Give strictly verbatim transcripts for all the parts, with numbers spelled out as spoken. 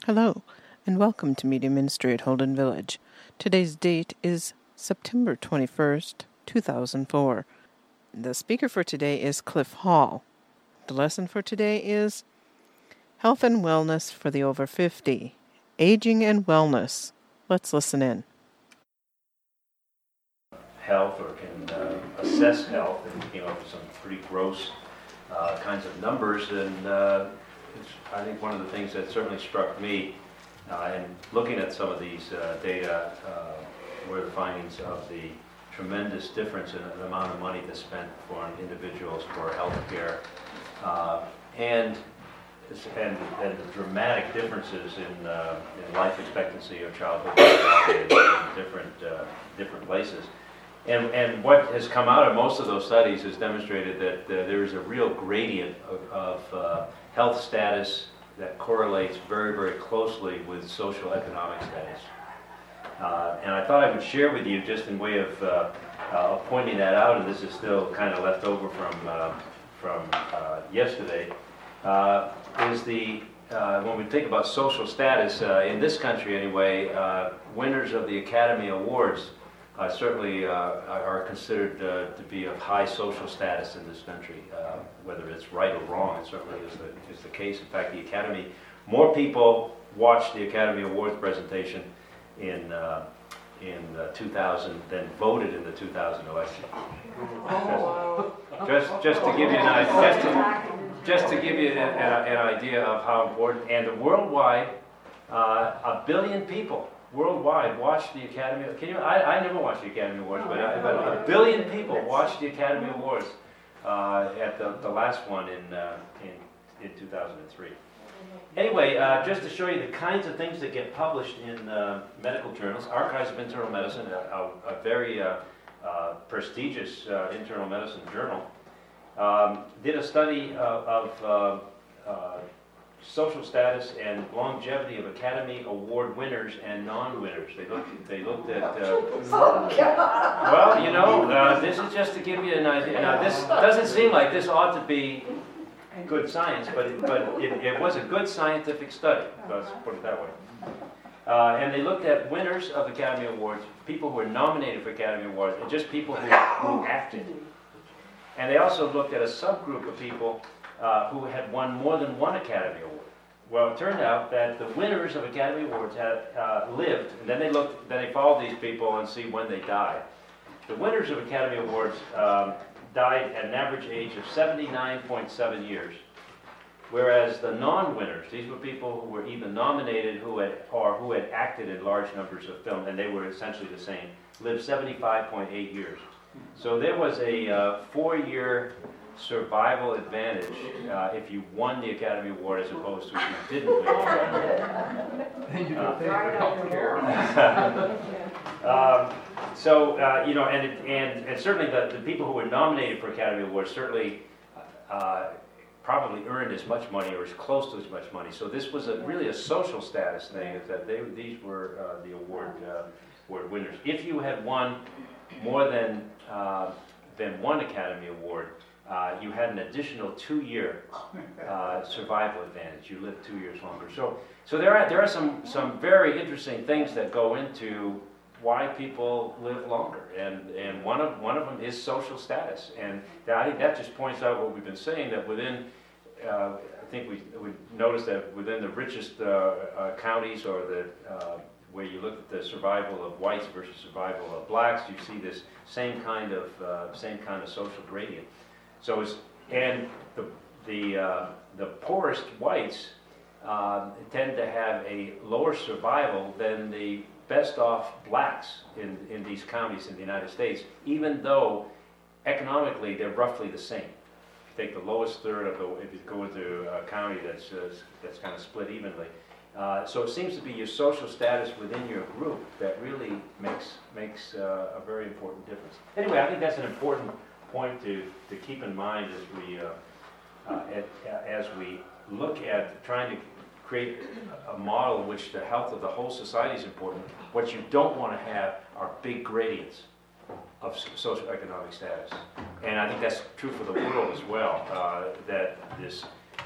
Hello, and welcome to Media Ministry at Holden Village. Today's date is September twenty-first, two thousand four. The speaker for today is Cliff Hall. The lesson for today is Health and Wellness for the Over fifty, Aging and Wellness. Let's listen in. Health or can uh, assess health, and came up with some pretty gross uh, kinds of numbers, and uh, it's, I think one of the things that certainly struck me uh, in looking at some of these uh, data uh, were the findings of the tremendous difference in the amount of money that's spent for individuals for health care, uh, and, and and the dramatic differences in, uh, in life expectancy of childhood in different, uh, different places. And, and what has come out of most of those studies has demonstrated that uh, there is a real gradient of, of uh, health status that correlates very, very closely with social economic status. Uh, and I thought I would share with you, just in way of, uh, uh, of pointing that out, and this is still kind of left over from, uh, from uh, yesterday, uh, is the, uh, when we think about social status, uh, in this country anyway, uh, winners of the Academy Awards Uh, certainly uh, are considered uh, to be of high social status in this country. Uh, whether it's right or wrong, it certainly is the, is the case. In fact, the Academy, more people watched the Academy Awards presentation in uh, in uh, two thousand than voted in the two thousand election. Just, just, just to give you an idea, just to, just to give you an, an, an idea of how important, and worldwide, uh, a billion people worldwide watched the Academy. Can you? I, I never watched the Academy Awards, but, I, but a billion people watched the Academy Awards uh, at the, the last one in, uh, in in two thousand three. Anyway, uh, just to show you the kinds of things that get published in uh, medical journals, Archives of Internal Medicine, a, a, a very uh, uh, prestigious uh, internal medicine journal, um, did a study of, of uh, uh, social status and longevity of Academy Award winners and non-winners. They looked. They looked at. Uh, well, you know, uh, this is just to give you an idea. Now, this doesn't seem like this ought to be good science, but it, but it, it was a good scientific study. Let's put it that way. Uh, and they looked at winners of Academy Awards, people who were nominated for Academy Awards, and just people who, who acted. And they also looked at a subgroup of people Uh, who had won more than one Academy Award. Well, it turned out that the winners of Academy Awards had uh, lived, and then they looked, then they followed these people and see when they died. The winners of Academy Awards um, died at an average age of seventy-nine point seven years, whereas the non-winners, these were people who were either nominated who had, or who had acted in large numbers of film, and they were essentially the same, lived seventy-five point eight years. So there was a uh, four-year survival advantage uh, if you won the Academy Award as opposed to if you didn't win the Academy Award. Uh, um, so uh, you know, and, it, and and certainly the, the people who were nominated for Academy Awards certainly uh, probably earned as much money or as close to as much money. So this was a, really a social status thing. Is that they these were uh, the award uh, award winners. If you had won more than uh, than one Academy Award, Uh, you had an additional two-year uh, survival advantage. You lived two years longer. So, so there are there are some some very interesting things that go into why people live longer, and and one of one of them is social status. And I think that just points out what we've been saying, that within uh, I think we we noticed that within the richest uh, uh, counties, or the uh, where you look at the survival of whites versus survival of blacks, you see this same kind of uh, same kind of social gradient. So, it's, and the the uh, the poorest whites uh, tend to have a lower survival than the best off blacks in, in these counties in the United States, even though economically they're roughly the same. If you take the lowest third of the, if you go into a county that's uh, that's kind of split evenly. Uh, so it seems to be your social status within your group that really makes makes uh, a very important difference. Anyway, I think that's an important point to, to keep in mind as we uh, uh, at, as we look at trying to create a model in which the health of the whole society is important. What you don't want to have are big gradients of socioeconomic status, and I think that's true for the world as well. Uh, that this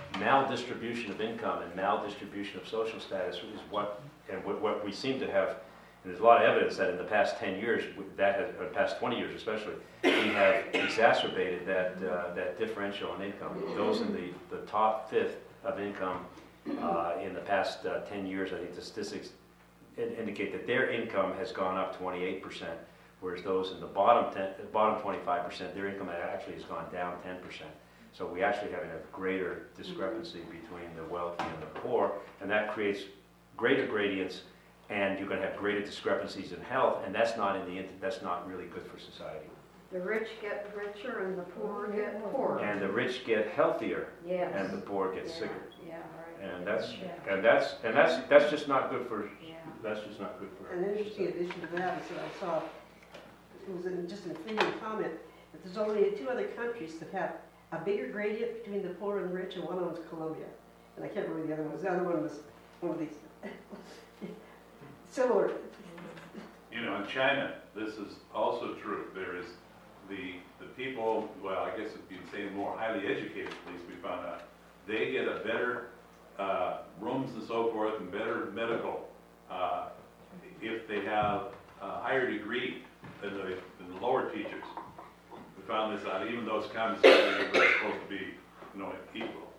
maldistribution of income and maldistribution of social status is what, and what, what we seem to have, and there's a lot of evidence that in the past ten years, that has, or the past twenty years especially, we have exacerbated that, uh, that differential in income. Those in the, the top fifth of income uh, in the past uh, ten years, I think the statistics indicate that their income has gone up twenty-eight percent, whereas those in the bottom ten, bottom twenty-five percent, their income actually has gone down ten percent. So we actually have a greater discrepancy between the wealthy and the poor, and that creates greater gradients, and you're going to have greater discrepancies in health, and that's not in the that's not really good for society. The rich get richer and the poor get poorer. And the rich get healthier, yes. and the poor get yeah. sicker. Yeah, right. And that's yeah. and that's and that's that's just not good for. Yeah. That's just not good for. An interesting addition to that is that I saw, it was in, just a fleeting comment, that there's only two other countries that have a bigger gradient between the poor and the rich, and one of them was Colombia. And I can't remember the other one. The other one was one of these similar. You know, in China, this is also true. There is the the people, well, I guess you'd say more highly educated, at least we found out, they get a better uh, rooms and so forth, and better medical uh, if they have a higher degree than the, than the lower teachers. We found this out, even though it's kind of supposed to be, you know, equal.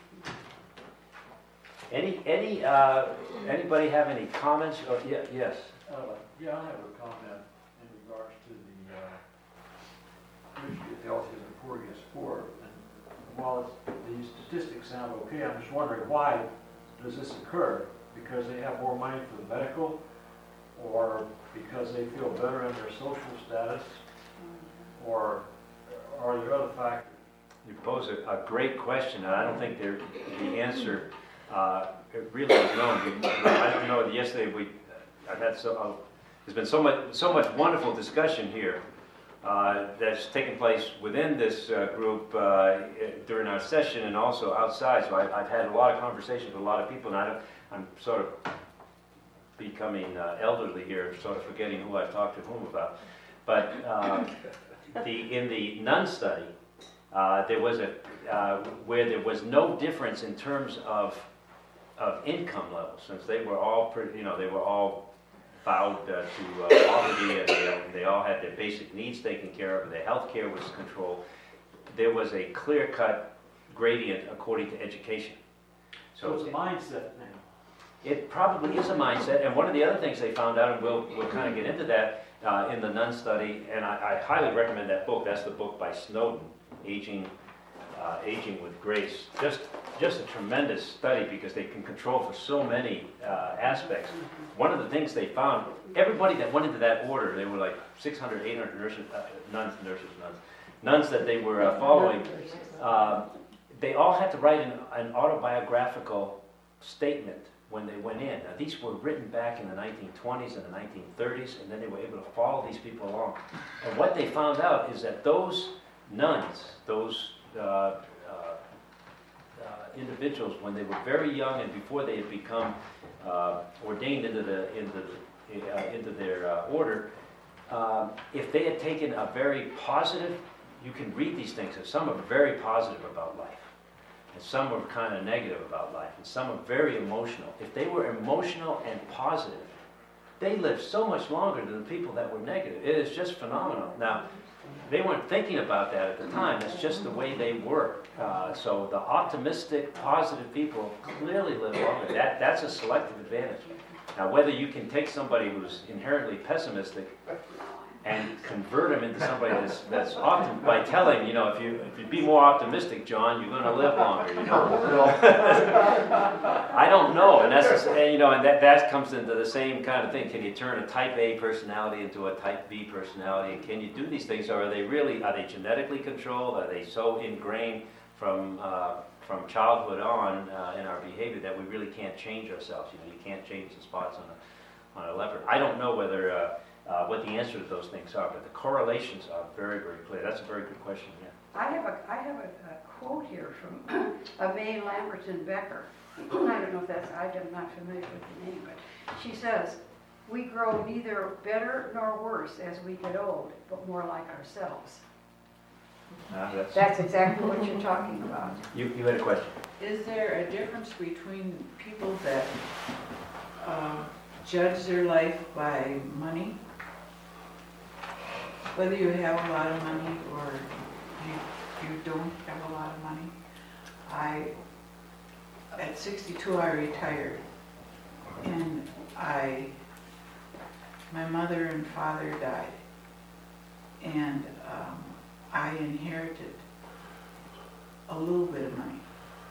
Any any uh, anybody have any comments? Oh, yeah, yes. Uh, yeah, I have a comment in regards to the uh, rich get healthier and the poor gets poorer. And while it's, these statistics sound okay, I'm just wondering why does this occur? Because they have more money for the medical, or because they feel better in their social status, or are there other factors? You pose a, a great question, and I don't think there, the answer uh, it really is known. I don't know. Yesterday we, I've had so. Uh, there's been so much, so much wonderful discussion here uh, that's taken place within this uh, group uh, during our session and also outside. So I, I've had a lot of conversations with a lot of people, and I don't, I'm sort of becoming uh, elderly here, sort of forgetting who I've talked to whom about. But uh, the in the Nun study, uh, there was a uh, where there was no difference in terms of of income levels, since they were all, pretty, you know, they were all bowed uh, to uh, poverty, and they, they all had their basic needs taken care of, and their health care was controlled. There was a clear-cut gradient according to education. So it's a mindset now. It probably is a mindset, and one of the other things they found out, and we'll, we'll kind of get into that uh, in the Nun study, and I, I highly recommend that book. That's the book by Snowden, Aging, uh, Aging with Grace. Just, just a tremendous study because they can control for so many uh, aspects. One of the things they found, everybody that went into that order, they were like six hundred, eight hundred nurses, uh, nuns, nurses, nuns, nuns that they were uh, following. Uh, they all had to write an, an autobiographical statement when they went in. Now, these were written back in the nineteen twenties and the nineteen thirties, and then they were able to follow these people along. And what they found out is that those nuns, those uh, uh, uh, individuals, when they were very young and before they had become uh, ordained into the into the, uh, into their uh, order, um, if they had taken a very positive, you can read these things, and some are very positive about life. And some are kind of negative about life, and some are very emotional. If they were emotional and positive, they lived so much longer than the people that were negative. It is just phenomenal. Now, they weren't thinking about that at the time. That's just the way they were. Uh, so the optimistic, positive people clearly live longer. That, that's a selective advantage. Now, whether you can take somebody who's inherently pessimistic and convert them into somebody that's that's optim by telling, you know, if you if you be more optimistic, John, you're going to live longer. You know, I don't know, and that's and, you know, and that that comes into the same kind of thing. Can you turn a Type A personality into a Type B personality? And can you do these things, or are they really are they genetically controlled? Are they so ingrained from uh, from childhood on uh, in our behavior that we really can't change ourselves? You know, you can't change the spots on a on a leopard. I don't know whether. Uh, Uh, what the answer to those things are, but the correlations are very, very clear. That's a very good question, yeah. I have a, I have a, a quote here from a May Lamberton Becker. I don't know if that's, I'm not familiar with the name, but she says, "We grow neither better nor worse as we get old, but more like ourselves." Uh, that's, That's exactly what you're talking about. you, you had a question. Is there a difference between people that uh, judge their life by money? Whether you have a lot of money or you, you don't have a lot of money. I, at sixty-two, I retired. And I, my mother and father died. And um, I inherited a little bit of money.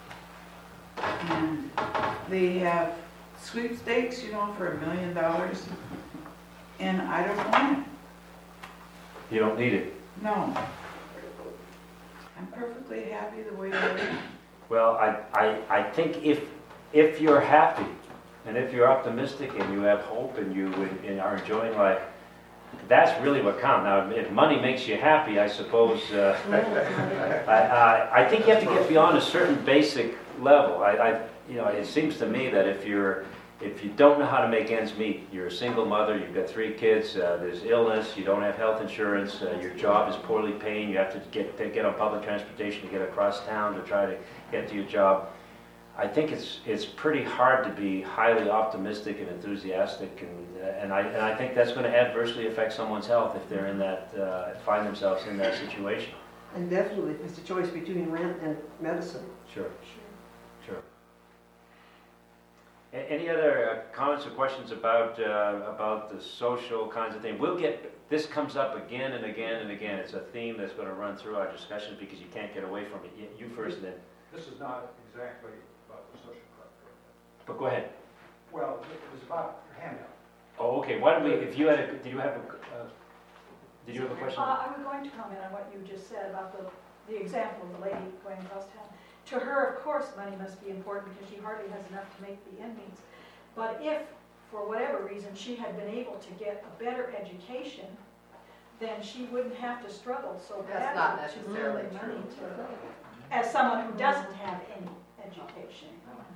And they have sweepstakes, you know, for a million dollars. And I don't want it. You don't need it. No. I'm perfectly happy the way I am. Well, I, I, I think if, if you're happy, and if you're optimistic, and you have hope, and you and are enjoying life, that's really what counts. Now, if money makes you happy, I suppose, uh, I, I, I think you have to get beyond a certain basic level. I, I, you know, it seems to me that if you're, if you don't know how to make ends meet, you're a single mother, you've got three kids, uh, there's illness, you don't have health insurance, uh, your job is poorly paid, you have to get to get on public transportation to get across town to try to get to your job. I think it's it's pretty hard to be highly optimistic and enthusiastic, and and I and I think that's going to adversely affect someone's health if they're in that uh, find themselves in that situation. And definitely, if it's a choice between rent and medicine. Sure. Sure. A- Any other uh, comments or questions about uh, about the social kinds of things? We'll get this comes up again and again and again. It's a theme that's going to run through our discussions because you can't get away from it. You, you first, and then. This is not exactly about the social club. But go ahead. Well, it was about your handout. Oh, okay. Why don't we? If you had a, did you have a? Uh, did you have a question? Uh, I was going to comment on what you just said about the, the example of the lady going across town. To her, of course, money must be important because she hardly has enough to make the end meets. But if, for whatever reason, she had been able to get a better education, then she wouldn't have to struggle so That's not badly to necessarily earn money true. to, as someone who doesn't have any education.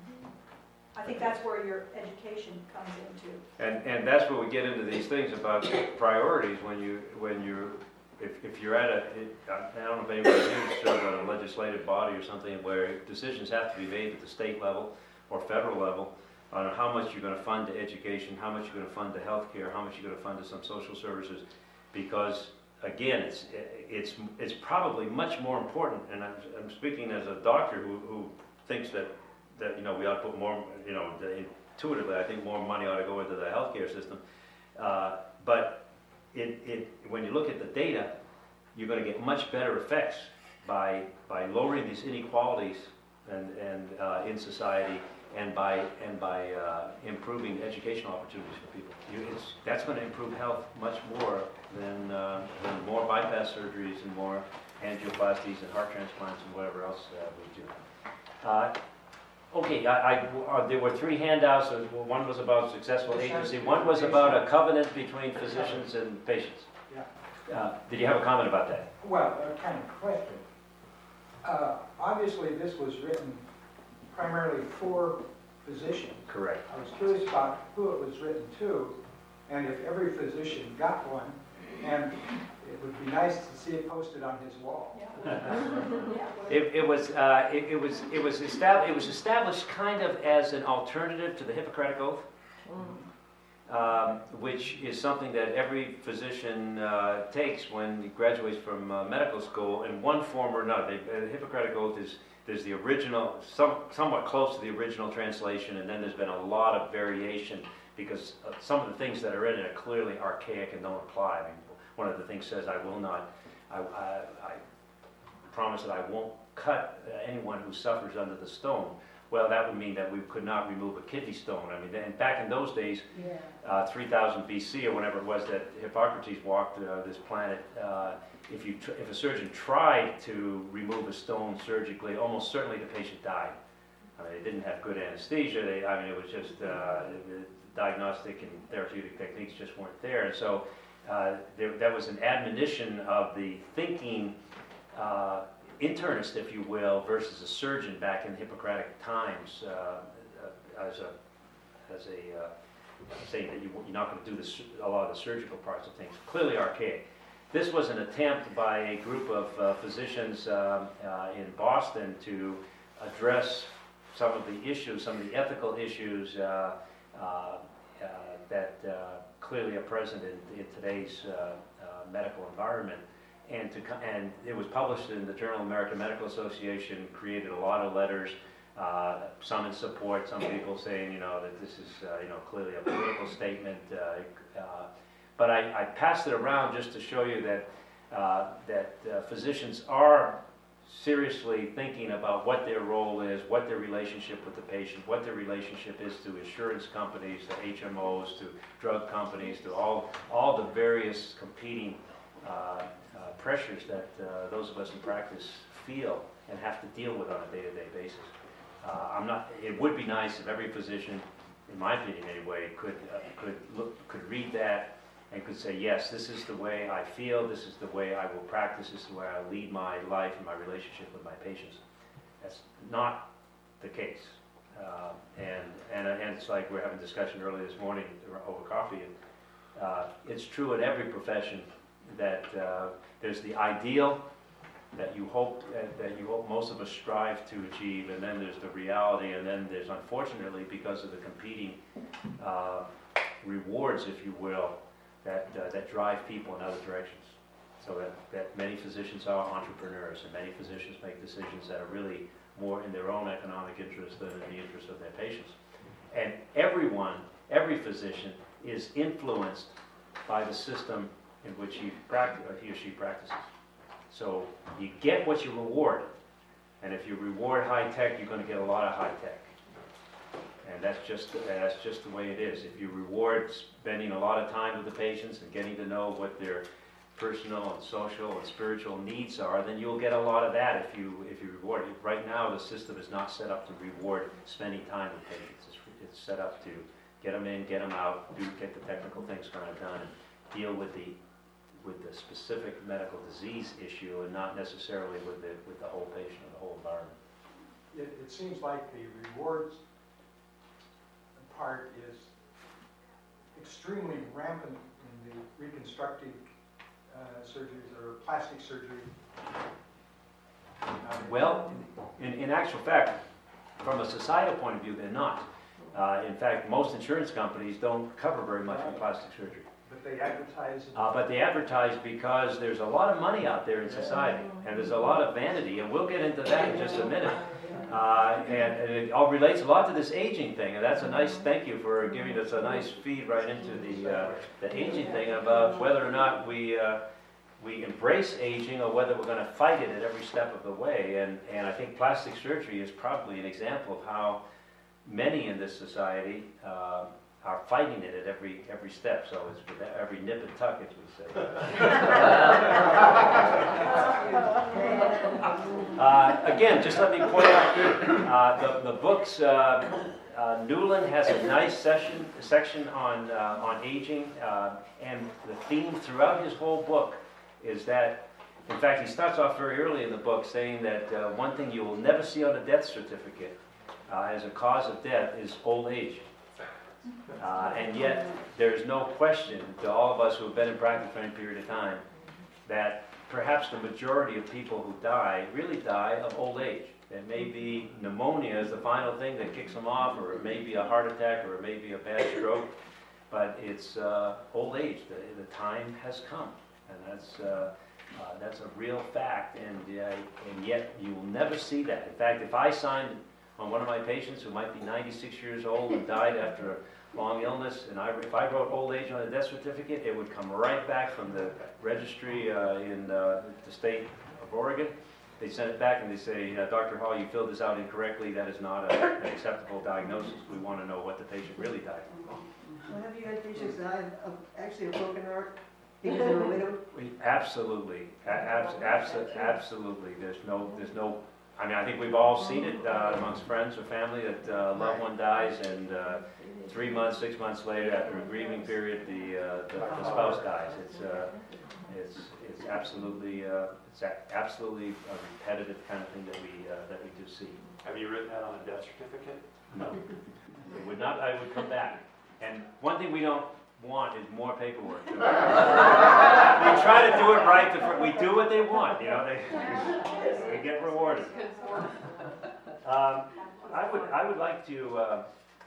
I think that's where your education comes into. And and that's where we get into these things about priorities when you when you if if you're at a it, I don't know if anybody here served on a legislative body or something where decisions have to be made at the state level or federal level on how much you're going to fund to education, how much you're going to fund to healthcare, how much you're going to fund to some social services, because again, it's it's it's probably much more important. And I'm, I'm speaking as a doctor who, who thinks that that you know we ought to put more, you know, intuitively I think more money ought to go into the healthcare system. Uh, but it it when you look at the data, you're going to get much better effects by by lowering these inequalities and and uh, in society, and by and by uh, improving educational opportunities for people. You, it's, that's going to improve health much more than, uh, than more bypass surgeries and more angioplasties and heart transplants and whatever else uh, we do. Uh, okay, I, I, uh, there were three handouts. Uh, one was about successful agency. One was about a covenant between physicians and patients. Yeah. Uh, did you have a comment about that? Well, a kind of question. Uh, obviously, this was written primarily for physicians. Correct. I was curious about who it was written to, and if every physician got one, and it would be nice to see it posted on his wall. It, it was uh, it, it was it was established it was established kind of as an alternative to the Hippocratic Oath, um, which is something that every physician uh, takes when he graduates from uh, medical school in one form or another. The Hippocratic Oath is there's the original, some, somewhat close to the original translation, and then there's been a lot of variation because uh, some of the things that are in it are clearly archaic and don't apply. I mean, one of the things says, "I will not, I, I, I promise that I won't cut uh, anyone who suffers under the stone." Well, that would mean that we could not remove a kidney stone. I mean, and back in those days, Yeah. uh, three thousand B C or whenever it was that Hippocrates walked uh, this planet, uh, if you tr if a surgeon tried to remove a stone surgically, almost certainly the patient died. I mean, they didn't have good anesthesia. They, I mean, it was just uh, the diagnostic and therapeutic techniques just weren't there. And so uh, there, that was an admonition of the thinking uh, internist, if you will, versus a surgeon back in Hippocratic times, uh, as a as a uh, saying that you, you're not going to do this, a lot of the surgical parts of things. Clearly archaic. This was an attempt by a group of uh, physicians um, uh, in Boston to address some of the issues, some of the ethical issues uh, uh, uh, that uh, clearly are present in, in today's uh, uh, medical environment. And, to, and it was published in the Journal of American Medical Association, created a lot of letters, uh, some in support, some people saying, you know, that this is, uh, you know, clearly a political statement. Uh, uh, but I, I passed it around just to show you that, uh, that uh, physicians are seriously thinking about what their role is, what their relationship with the patient, what their relationship is to insurance companies, to H M Os, to drug companies, to all, all the various competing uh, Uh, pressures that uh, those of us in practice feel and have to deal with on a day-to-day basis. Uh, I'm not. It would be nice if every physician, in my opinion anyway, could uh, could look, could read that and could say, yes, this is the way I feel. This is the way I will practice. This is the way I lead my life and my relationship with my patients. That's not the case. Uh, and and and it's like we're having a discussion earlier this morning over coffee. And uh, it's true in every profession that uh, there's the ideal that you hope uh, that you hope most of us strive to achieve, and then there's the reality, and then there's, unfortunately, because of the competing uh, rewards, if you will, that uh, that drive people in other directions. So that, that many physicians are entrepreneurs, and many physicians make decisions that are really more in their own economic interest than in the interest of their patients. And everyone, every physician, is influenced by the system in which he, practice, or he or she practices. So you get what you reward. And if you reward high tech, you're going to get a lot of high tech. And that's just, that's just the way it is. If you reward spending a lot of time with the patients and getting to know what their personal and social and spiritual needs are, then you'll get a lot of that if you, if you reward it. Right now, the system is not set up to reward spending time with patients. It's, it's set up to get them in, get them out, do, get the technical things kind of done, and deal with the with the specific medical disease issue and not necessarily with the, with the whole patient or the whole environment. It, it seems like the rewards part is extremely rampant in the reconstructive uh, surgeries or plastic surgery. Uh, Well, in, in actual fact, from a societal point of view, they're not. Uh, in fact, most insurance companies don't cover very much with plastic surgery. But they advertise. Uh, but they advertise because there's a lot of money out there in society, and there's a lot of vanity, and we'll get into that in just a minute. Uh, and, and it all relates a lot to this aging thing, and that's a nice, thank you for giving us a nice feed right into the, uh, the aging thing about whether or not we, uh, we embrace aging or whether we're going to fight it at every step of the way. And, and I think plastic surgery is probably an example of how many in this society uh, are fighting it at every every step. So it's with every nip and tuck, as we say. uh, again, just let me point out uh, the the books. Uh, uh, Newland has a nice session section on uh, on aging, uh, and the theme throughout his whole book is that. In fact, he starts off very early in the book saying that uh, one thing you will never see on a death certificate uh, as a cause of death is old age. Uh, and yet, there's no question to all of us who have been in practice for any period of time that perhaps the majority of people who die really die of old age. It may be pneumonia as the final thing that kicks them off, or it may be a heart attack, or it may be a bad stroke, but it's uh, old age. The, the time has come, and that's uh, uh, that's a real fact, and, uh, and yet you will never see that. In fact, if I signed on one of my patients who might be ninety-six years old and died after a long illness, and I, if I wrote old age on a death certificate, it would come right back from the registry uh, in uh, the state of Oregon. They send it back and they say, uh, Doctor Hall, you filled this out incorrectly. That is not a, an acceptable diagnosis. We want to know what the patient really died from. Well, have you had patients die of actually a broken heart because they were widowed? We, absolutely, a- abs- abs- absolutely. There's no, there's no. I mean, I think we've all seen it uh, amongst friends or family that uh, a loved one dies, and uh, three months, six months later, after a grieving period, the uh, the, the spouse dies. It's uh, it's it's absolutely uh, it's a- absolutely a repetitive kind of thing that we uh, that we do see. Have you written that on a death certificate? No, it would not. I would come back. And one thing we don't want is more paperwork. We try to do it right. The fir- we do what they want. You know, they, we get rewarded. Um, I would, I would like to, uh,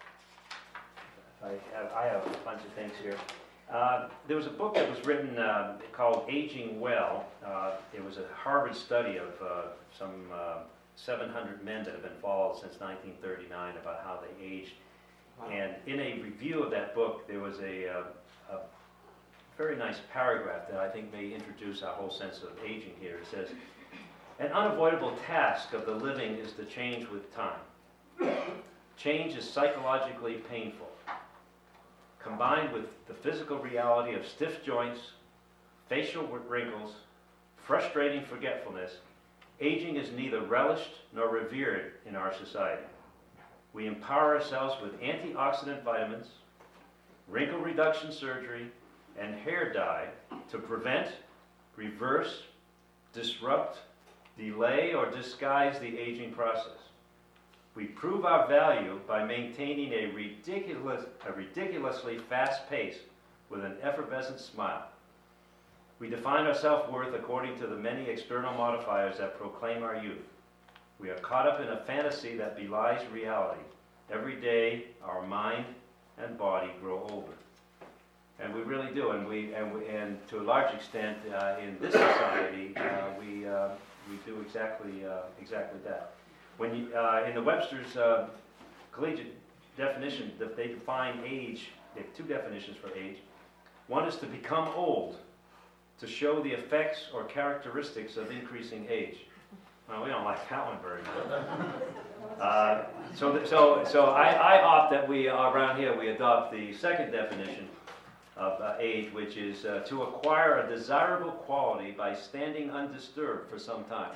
I have, I have a bunch of things here. Uh, there was a book that was written uh, called Aging Well. Uh, it was a Harvard study of uh, some uh, seven hundred men that have been followed since nineteen thirty-nine about how they aged. And in a review of that book, there was a, uh, a very nice paragraph that I think may introduce our whole sense of aging here. It says, "An unavoidable task of the living is to change with time. Change is psychologically painful. Combined with the physical reality of stiff joints, facial wrinkles, frustrating forgetfulness, aging is neither relished nor revered in our society. We empower ourselves with antioxidant vitamins, wrinkle reduction surgery, and hair dye to prevent, reverse, disrupt, delay, or disguise the aging process. We prove our value by maintaining a ridiculous, a ridiculously fast pace with an effervescent smile. We define our self-worth according to the many external modifiers that proclaim our youth. We are caught up in a fantasy that belies reality. Every day, our mind and body grow older." And we really do, and we and we, and to a large extent, uh, in this society, uh, we uh, we do exactly uh, exactly that. When you, uh, in the Webster's uh, collegiate definition, that they define age, they have two definitions for age. One is to become old, to show the effects or characteristics of increasing age. Well, we don't like that one very much. Uh, so, th- so, so I, I opt that we uh, around here we adopt the second definition of uh, age, which is uh, to acquire a desirable quality by standing undisturbed for some time.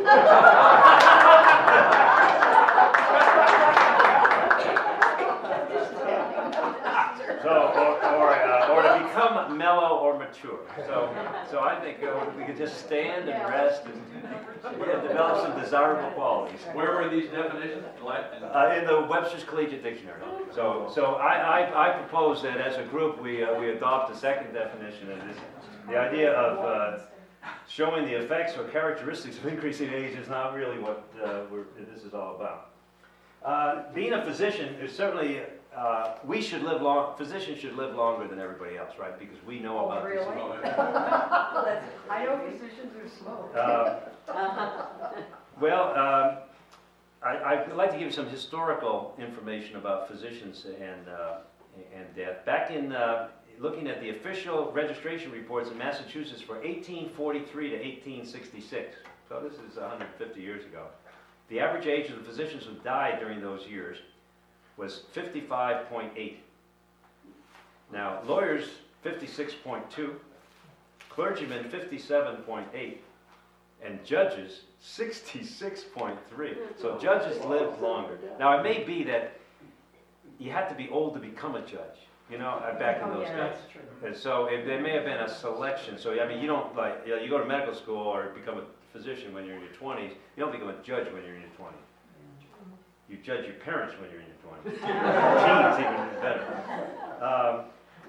So, or, or, uh, or to become mellow or mature. So, so I think uh, we could just stand and rest and yeah, develop some desirable qualities. Where were these definitions? Uh, in the Webster's Collegiate Dictionary. So, so I, I, I propose that as a group we uh, we adopt the second definition of this. The idea of uh, showing the effects or characteristics of increasing age is not really what uh, we're, this is all about. Uh, being a physician is certainly. Uh, we should live long. Physicians should live longer than everybody else, right? Because we know Oh, about really? this. I know physicians are slow. Uh, well, um, I, I'd like to give you some historical information about physicians and uh, and death. Back in uh, looking at the official registration reports in Massachusetts for eighteen forty-three to eighteen sixty-six, so this is one hundred fifty years ago, the average age of the physicians who died during those years was fifty-five point eight. Now, lawyers, fifty-six point two, clergymen, fifty-seven point eight, and judges, sixty-six point three. So judges lived longer. Now, it may be that you had to be old to become a judge, you know, uh, back in those days. And so it, there may have been a selection. So, I mean, you don't, like, you know, you go to medical school or become a physician when you're in your twenties. You don't become a judge when you're in your twenties. You judge your parents when you're in your twenties. Teens even better. Um,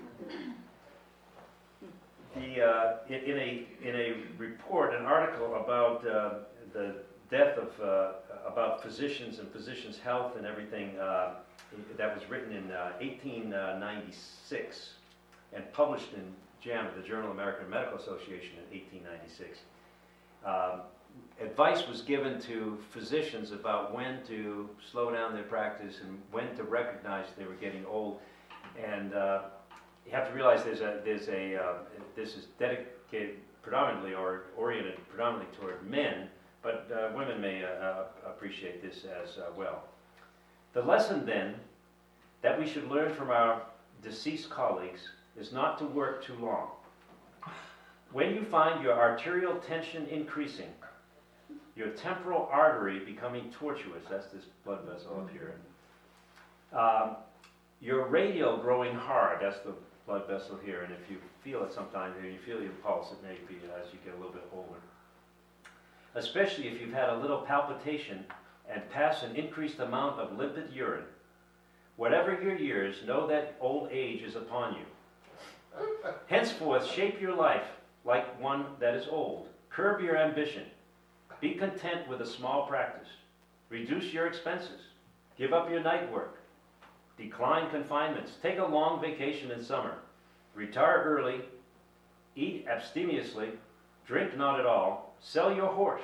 the, uh, in, in a in a report, an article about uh, the death of uh, about physicians and physicians' health and everything uh, that was written in uh, eighteen ninety-six and published in JAMA, the Journal of American Medical Association, in eighteen ninety-six. Um, Advice was given to physicians about when to slow down their practice and when to recognize they were getting old. And uh, you have to realize there's a there's a uh, this is dedicated predominantly or oriented predominantly toward men, but uh, women may uh, uh, appreciate this as uh, well. The lesson then that we should learn from our deceased colleagues is not to work too long. When you find your arterial tension increasing, your temporal artery becoming tortuous, that's this blood vessel up here, um, your radial growing hard, that's the blood vessel here, and if you feel it sometimes, and you feel your pulse, it may be as you get a little bit older. Especially if you've had a little palpitation and pass an increased amount of limpid urine. Whatever your years, know that old age is upon you. Henceforth, shape your life like one that is old. Curb your ambition. Be content with a small practice. Reduce your expenses. Give up your night work. Decline confinements. Take a long vacation in summer. Retire early. Eat abstemiously. Drink not at all. Sell your horse.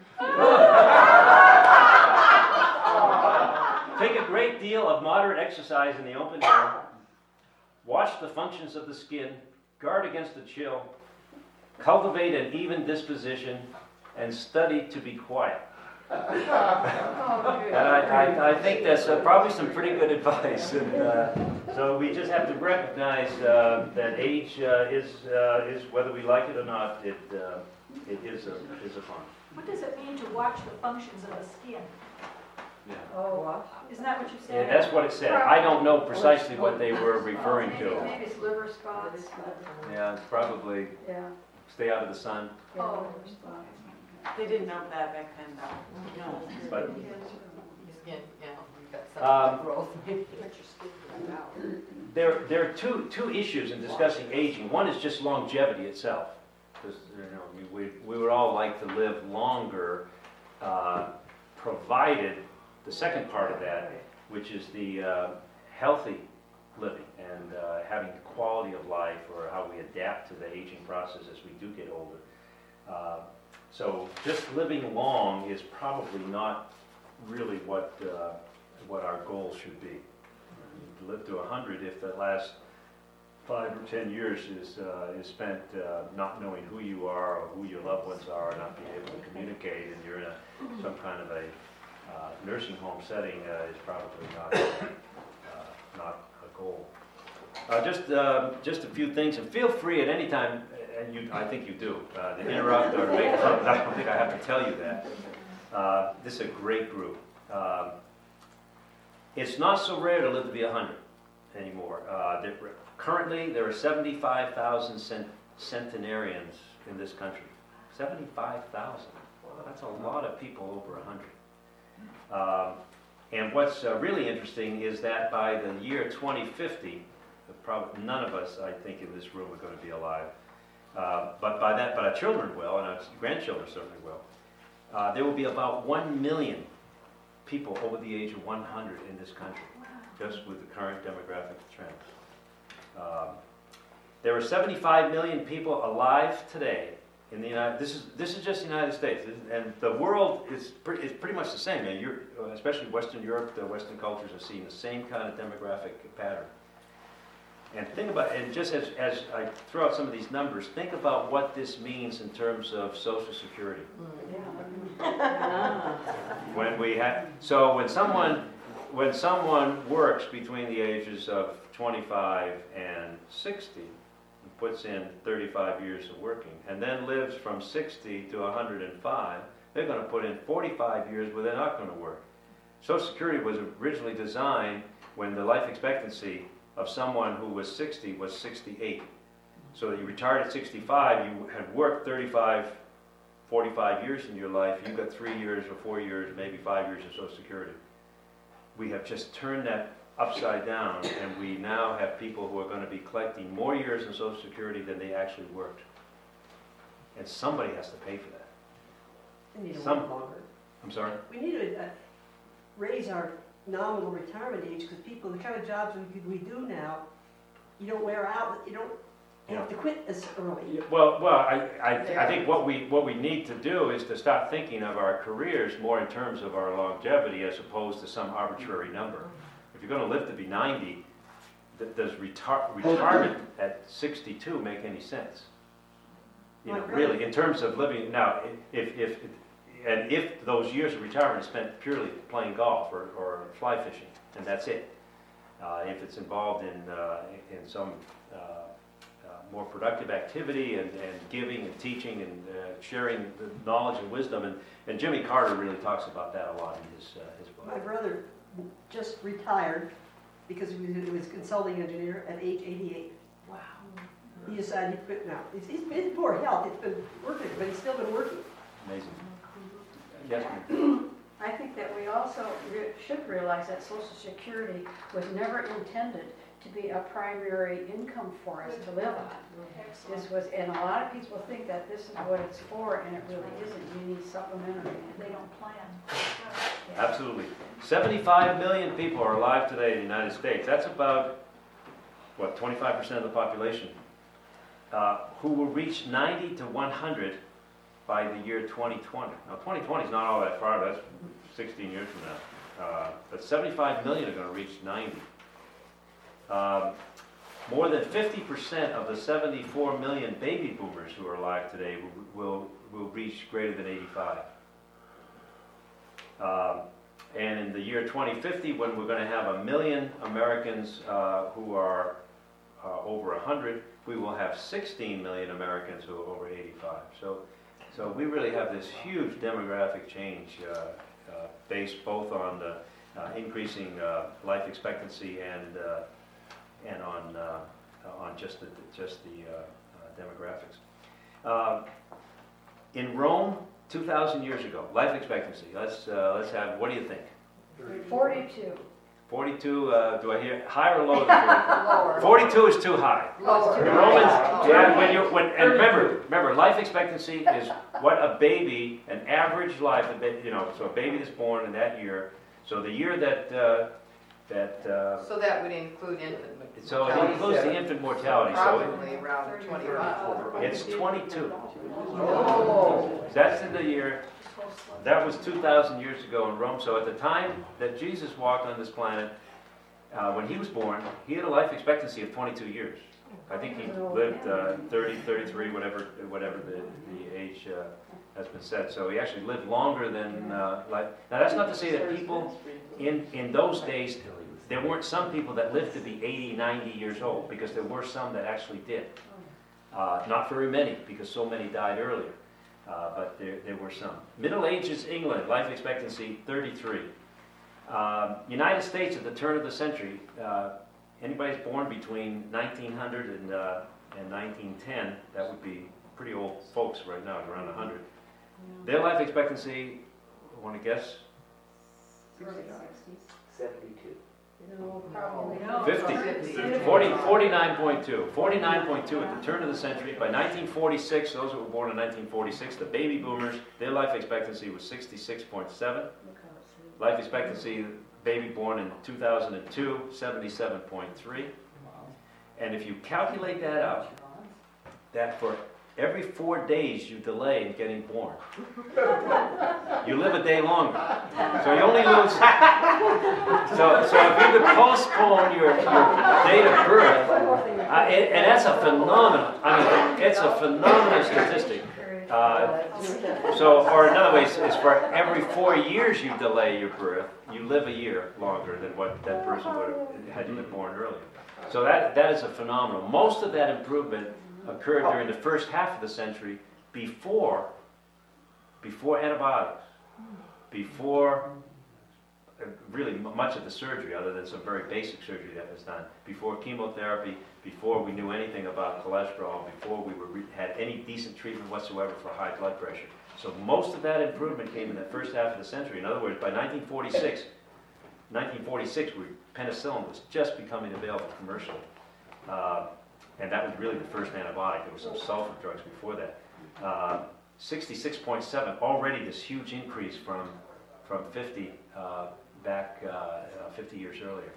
Take a great deal of moderate exercise in the open air. Watch the functions of the skin. Guard against the chill. Cultivate an even disposition. And study to be quiet. Oh, And I, I, I think that's uh, probably some pretty good advice. And, uh, so we just have to recognize uh, that age uh, is, uh, is, whether we like it or not, it, uh, it is a, is a fun. What does it mean to watch the functions of the skin? Yeah. Oh, Isn't that what you Yeah, said? that's what it said. I don't know precisely what they were referring maybe, to. maybe it's liver spots, but, Yeah, it's probably yeah. stay out of the sun. yeah, Oh. liver spots. They didn't know that back then, though. No. But Your skin, you know, you've got Um, some growth. there, there are two, two issues in discussing aging. One is just longevity itself. Because, you know, we, we, we would all like to live longer, uh, provided the second part of that, which is the uh, healthy living and uh, having the quality of life, or how we adapt to the aging process as we do get older. Uh, so just living long is probably not really what uh, what our goal should be. You live to a hundred if the last five or ten years is uh, is spent uh, not knowing who you are or who your loved ones are, not being able to communicate, and you're in a, some kind of a uh, nursing home setting, uh, is probably not uh, not a goal. Uh, just uh, just a few things, and feel free at any time, and you, I think you do, uh, to interrupt or make comments. I don't think I have to tell you that. Uh, this is a great group. Um, it's not so rare to live to be one hundred anymore. Uh, there, currently, there are seventy-five thousand cent centenarians in this country. seventy-five thousand. Well, that's a lot of people over one hundred. Um, and what's uh, really interesting is that by the year twenty fifty, probably none of us, I think, in this room are going to be alive. Uh, but by that, but our children will, and our grandchildren certainly will. Uh, there will be about one million people over the age of one hundred in this country, just with the current demographic trends. Um, there are seventy-five million people alive today in the United. This is this is just the United States, and the world is pretty, is pretty much the same. And you're, especially Western Europe, the Western cultures are seeing the same kind of demographic pattern. And think about, and just as, as I throw out some of these numbers, think about what this means in terms of Social Security. When we have, so when someone, when someone works between the ages of twenty-five and sixty, and puts in thirty-five years of working, and then lives from sixty to one hundred five, they're going to put in forty-five years where they're not going to work. Social Security was originally designed when the life expectancy of someone who was sixty was sixty-eight. So that you retired at sixty-five, you had worked thirty-five, forty-five years in your life, you got three years or four years, maybe five years of Social Security. We have just turned that upside down, and we now have people who are going to be collecting more years in Social Security than they actually worked. And somebody has to pay for that. We need to Some- work longer. I'm sorry? We need to uh, raise our nominal retirement age, because people, the kind of jobs we, we do now, you don't wear out, you don't have to quit as early. Well, well, I, I, I think what we what we need to do is to start thinking of our careers more in terms of our longevity as opposed to some arbitrary number. If you're going to live to be ninety, th- does retar- retirement at sixty-two make any sense? You know, really, in terms of living now, if if and if those years of retirement are spent purely playing golf or, or fly fishing, and that's it. Uh, if it's involved in uh, in some uh, uh, more productive activity and, and giving and teaching and uh, sharing the knowledge and wisdom, and, and Jimmy Carter really talks about that a lot in his uh, his book. My brother just retired because he was, he was a consulting engineer at age eighty-eight. Wow. He decided he'd quit now. He's, he's in poor health, he's been working, but he's still been working. Amazing. Yes, ma'am. I think that we also re- should realize that Social Security was never intended to be a primary income for us to live on. This was, and a lot of people think that this is what it's for, and it really isn't. You need supplementary. They don't plan. Absolutely. seventy-five million people are alive today in the United States. That's about, what, twenty-five percent of the population, uh, who will reach ninety to one hundred by the year twenty twenty. Now, twenty twenty is not all that far, that's sixteen years from now. Uh, but seventy-five million are going to reach ninety. Um, more than fifty percent of the seventy-four million baby boomers who are alive today will, will, will reach greater than eighty-five. Um, and in the year twenty fifty, when we're going to have a million Americans uh, who are uh, over one hundred, we will have sixteen million Americans who are over eighty-five. So, so we really have this huge demographic change uh, uh, based both on the uh, increasing uh, life expectancy and uh, and on uh, on just the just the uh, uh, demographics. Uh, in Rome, two thousand years ago, life expectancy. Let's uh, let's have. What do you think? Forty-two. forty-two. Uh, do I hear higher or lower than Lower. forty? forty-two is too high. Lower. The Romans, yeah, when you when and remember, remember, life expectancy is what a baby, an average life, a ba- you know, so a baby that's born in that year. So the year that uh, that uh, So that would include infant so it mortality. includes the infant mortality. So Probably around twenty-five. it, it's twenty-two. Oh. That's in the year. That was two thousand years ago in Rome. So at the time that Jesus walked on this planet, uh, when he was born, he had a life expectancy of twenty-two years. I think he lived uh, thirty, thirty-three, whatever, whatever the, the age uh, has been said. So he actually lived longer than uh, life. Now that's not to say that people in, in those days, there weren't some people that lived to be eighty, ninety years old, because there were some that actually did. Uh, not very many, because so many died earlier. Uh, but there, there were some. Middle Ages England, life expectancy thirty-three. Um, United States at the turn of the century, uh, anybody's born between nineteen hundred and, uh, and nineteen ten, that would be pretty old folks right now, around one hundred. Their life expectancy, I want to guess? seventy-two. No, probably. fifty. forty, forty-nine point two. forty-nine point two at the turn of the century. By nineteen forty-six, those who were born in nineteen forty-six, the baby boomers, their life expectancy was sixty-six point seven. Life expectancy, baby born in two thousand two, seventy-seven point three. And if you calculate that out, that for every four days you delay in getting born, you live a day longer. So you only lose. So, so if you could postpone your, your date of birth, uh, it, and that's a phenomenal. I mean, it's a phenomenal statistic. Uh, so, or another way is, is for every four years you delay your birth, you live a year longer than what that person would have had been born earlier. So that that is a phenomenal. Most of that improvement occurred during the first half of the century, before before antibiotics, before uh, really m- much of the surgery, other than some very basic surgery that was done, before chemotherapy, before we knew anything about cholesterol, before we were re- had any decent treatment whatsoever for high blood pressure. So most of that improvement came in the first half of the century. In other words, by nineteen forty-six, nineteen forty-six, we, penicillin was just becoming available commercially. Uh, and that was really the first antibiotic. There were some sulfur drugs before that. Uh, sixty-six point seven, already this huge increase from, from fifty uh, back uh, uh, fifty years earlier.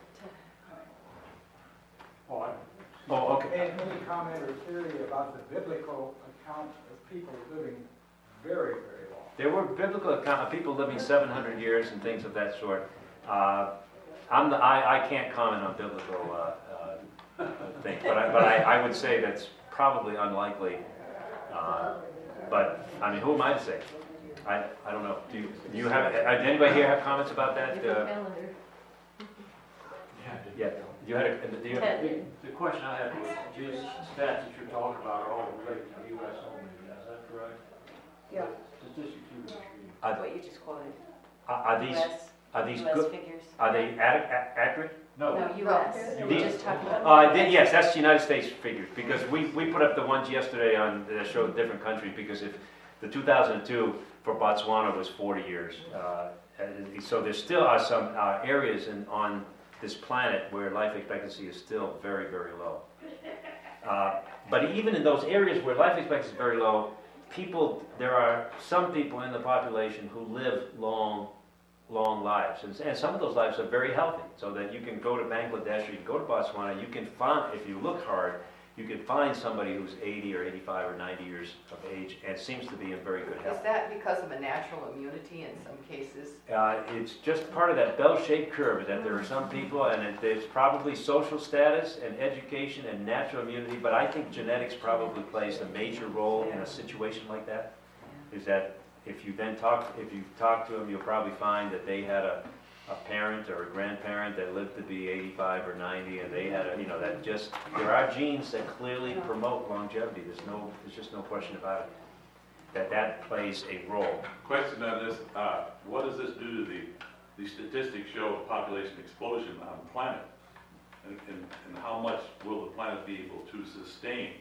Oh, I- Oh, okay. Any comment or theory about the biblical account of people living very, very long? There were biblical account of people living seven hundred years and things of that sort. Uh, I'm the, I, I can't comment on biblical uh, uh, things, but, I, but I, I would say that's probably unlikely. Uh, but, I mean, who am I to say? I, I don't know. Do you, do you have, uh, did anybody here have comments about that? Uh, yeah. You had a, do you have, The the question I had was, these stats that you're talking about are all related to the U S only, is that correct? Yeah. Statistics you were reading. are, What you just quoted. are are these, U S, are these U S good, figures. are they ad, a- accurate? No, No, U S. No. We just talked about. Uh, then, yes, that's the United States figures, because we, we put up the ones yesterday on, that showed different countries, because if the two thousand two for Botswana was forty years, uh, and so there still are some uh, areas in, on this planet where life expectancy is still very, very low. Uh, but even in those areas where life expectancy is very low, people, there are some people in the population who live long long lives. And, and some of those lives are very healthy, so that you can go to Bangladesh or you can go to Botswana, you can find, if you look hard, you can find somebody who's eighty or eighty-five or ninety years of age and seems to be in very good health. Is that because of a natural immunity in some cases? Uh, it's just part of that bell-shaped curve, that there are some people, and it, it's probably social status and education and natural immunity, but I think genetics probably plays a major role in a situation like that. Is that if you then talk, if you talk to them, you'll probably find that they had a, a parent or a grandparent that lived to be eighty-five or ninety, and they had a, you know, that just, there are genes that clearly promote longevity. There's no, there's just no question about it. That that plays a role. Question on this, uh, what does this do to the, the statistics show of population explosion on the planet? And, and, and how much will the planet be able to sustain?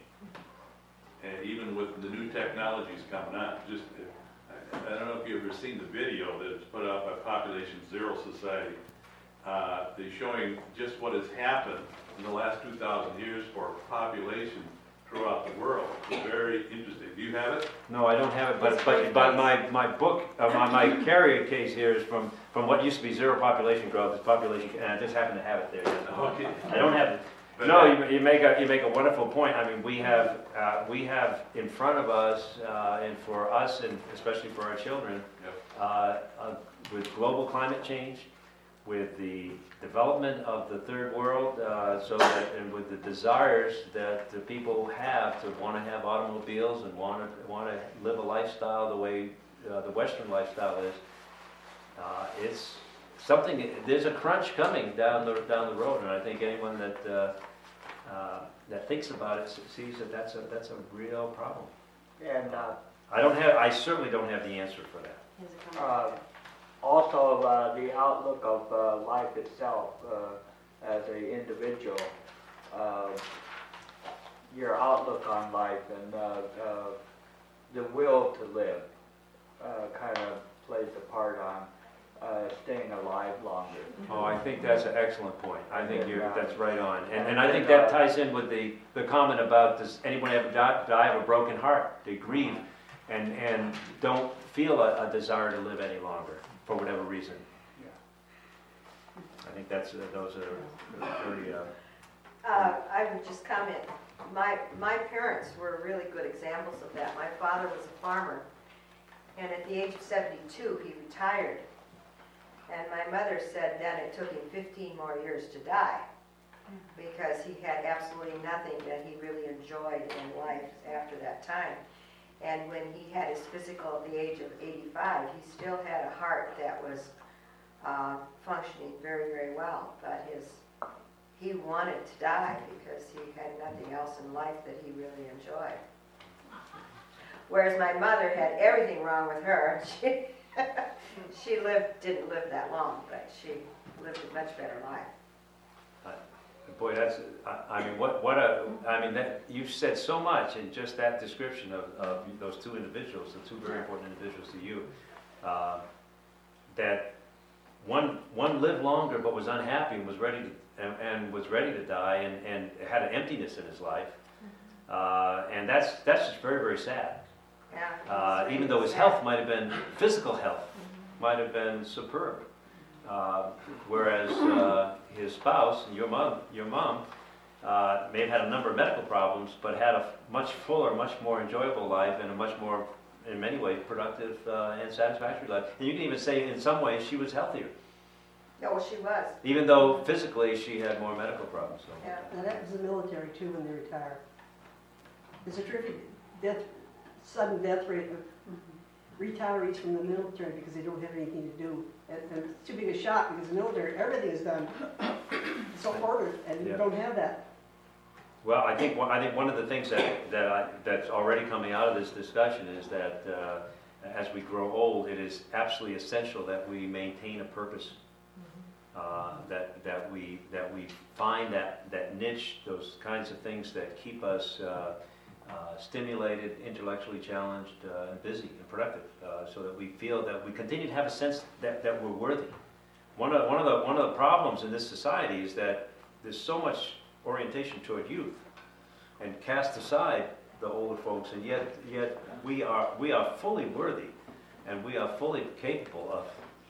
And even with the new technologies coming out, just, I, I don't know if you've ever seen the video that's put out by Population Zero Society. Uh, they're showing just what has happened in the last two thousand years for population throughout the world. It's very interesting. Do you have it? No, I don't have it, but but, but my, my book, uh, my, my carrier case here is from, from what used to be zero population growth, it's population, and I just happen to have it there. Okay. I don't have it. No, you, you make a you make a wonderful point. I mean, we have uh, we have in front of us, uh, and for us, and especially for our children, Yep. uh, uh, with global climate change, with the development of the third world, uh, so that, and with the desires that the people have to want to have automobiles and want to want to live a lifestyle the way uh, the Western lifestyle is. Uh, it's something. There's a crunch coming down the down the road, and I think anyone that uh, uh, that thinks about it sees that that's a that's a real problem. And uh, I don't have. I certainly don't have the answer for that. uh, also uh, the outlook of uh, life itself uh, as an individual, uh, your outlook on life and uh, uh, the will to live uh, kind of plays a part on uh, staying alive longer. Oh, I think that's an excellent point. I think And, you're, uh, that's right on. And, and I and, think that uh, ties in with the, the comment about, does anyone ever die, die of a broken heart? They grieve and, and don't feel a, a desire to live any longer for whatever reason. I think that's, uh, those are very, uh, Uh, I would just comment, my, my parents were really good examples of that. My father was a farmer, and at the age of seventy-two, he retired. And my mother said then it took him fifteen more years to die, because he had absolutely nothing that he really enjoyed in life after that time. And when he had his physical at the age of eighty-five, he still had a heart that was uh, functioning very, very well, but his he wanted to die because he had nothing else in life that he really enjoyed. Whereas my mother had everything wrong with her. She, she lived, didn't live that long, but she lived a much better life. boy, that's, I, I mean, what, what a, I mean, that, you've said so much in just that description of, of those two individuals, the two very important individuals to you, uh, that one, one lived longer but was unhappy and was ready to, and, and was ready to die and, and had an emptiness in his life. Uh, and that's, that's just very, very sad. Yeah, Uh, even though his health might have been, physical health might have been superb. Uh, whereas uh, his spouse, your mom, your mom uh, may have had a number of medical problems, but had a much fuller, much more enjoyable life and a much more, in many ways, productive uh, and satisfactory life. And you can even say, in some ways, she was healthier, No, well, she was. even though physically she had more medical problems. So. Yeah. Now, that was the military too when they retire. There's a terrific death, sudden death rate of retirees from the military because they don't have anything to do. And, and it's too big a shock because the military, everything is done so ordered, and you Yeah. don't have that. Well, I think one, I think one of the things that that I, that's already coming out of this discussion is that uh, as we grow old, it is absolutely essential that we maintain a purpose. Uh, that that we that we find that that niche, those kinds of things that keep us uh, uh, stimulated, intellectually challenged, uh, and busy and productive, uh, so that we feel that we continue to have a sense that, that we're worthy. One of one of the one of the problems in this society is that there's so much orientation toward youth, and cast aside the older folks, and yet yet we are we are fully worthy, and we are fully capable of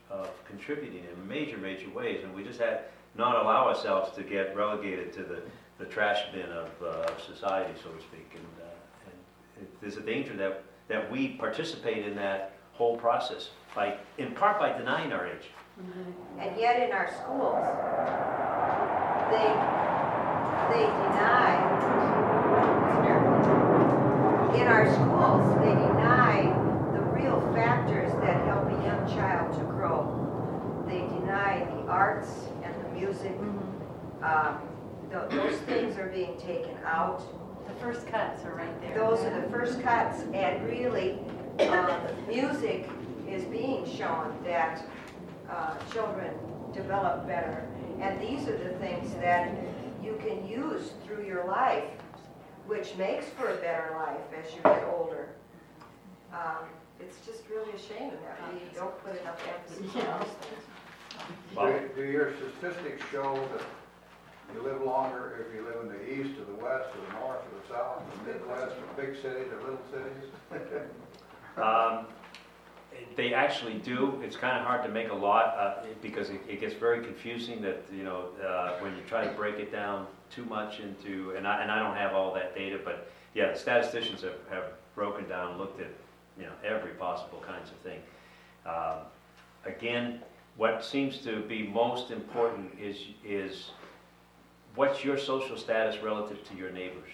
of contributing in major, major ways, and we just had not allow ourselves to get relegated to the, the trash bin of, uh, of society, so to speak. And, uh, and it, there's a danger that, that we participate in that whole process, by, in part by denying our age. And yet in our schools, they, they deny, in our schools, they deny the real factors that help a young child to grow. They deny the arts and the music. Um, th- those things are being taken out. The first cuts are right there. Those are the first cuts, and really, uh, music is being shown that uh, children develop better. And these are the things that you can use through your life, which makes for a better life as you get older. Um, it's just really a shame that we don't put enough emphasis on those things. Do, do your statistics show that you live longer if you live in the east or the west or the north or the south, the Midwest, or big cities or little cities? Um, they actually do. It's kind of hard to make a lot uh, because it, it gets very confusing that, you know, uh, when you try to break it down too much into, and I, and I don't have all that data, but yeah, the statisticians have, have broken down, looked at, you know, every possible kinds of thing. Um, again, what seems to be most important is, is what's your social status relative to your neighbors?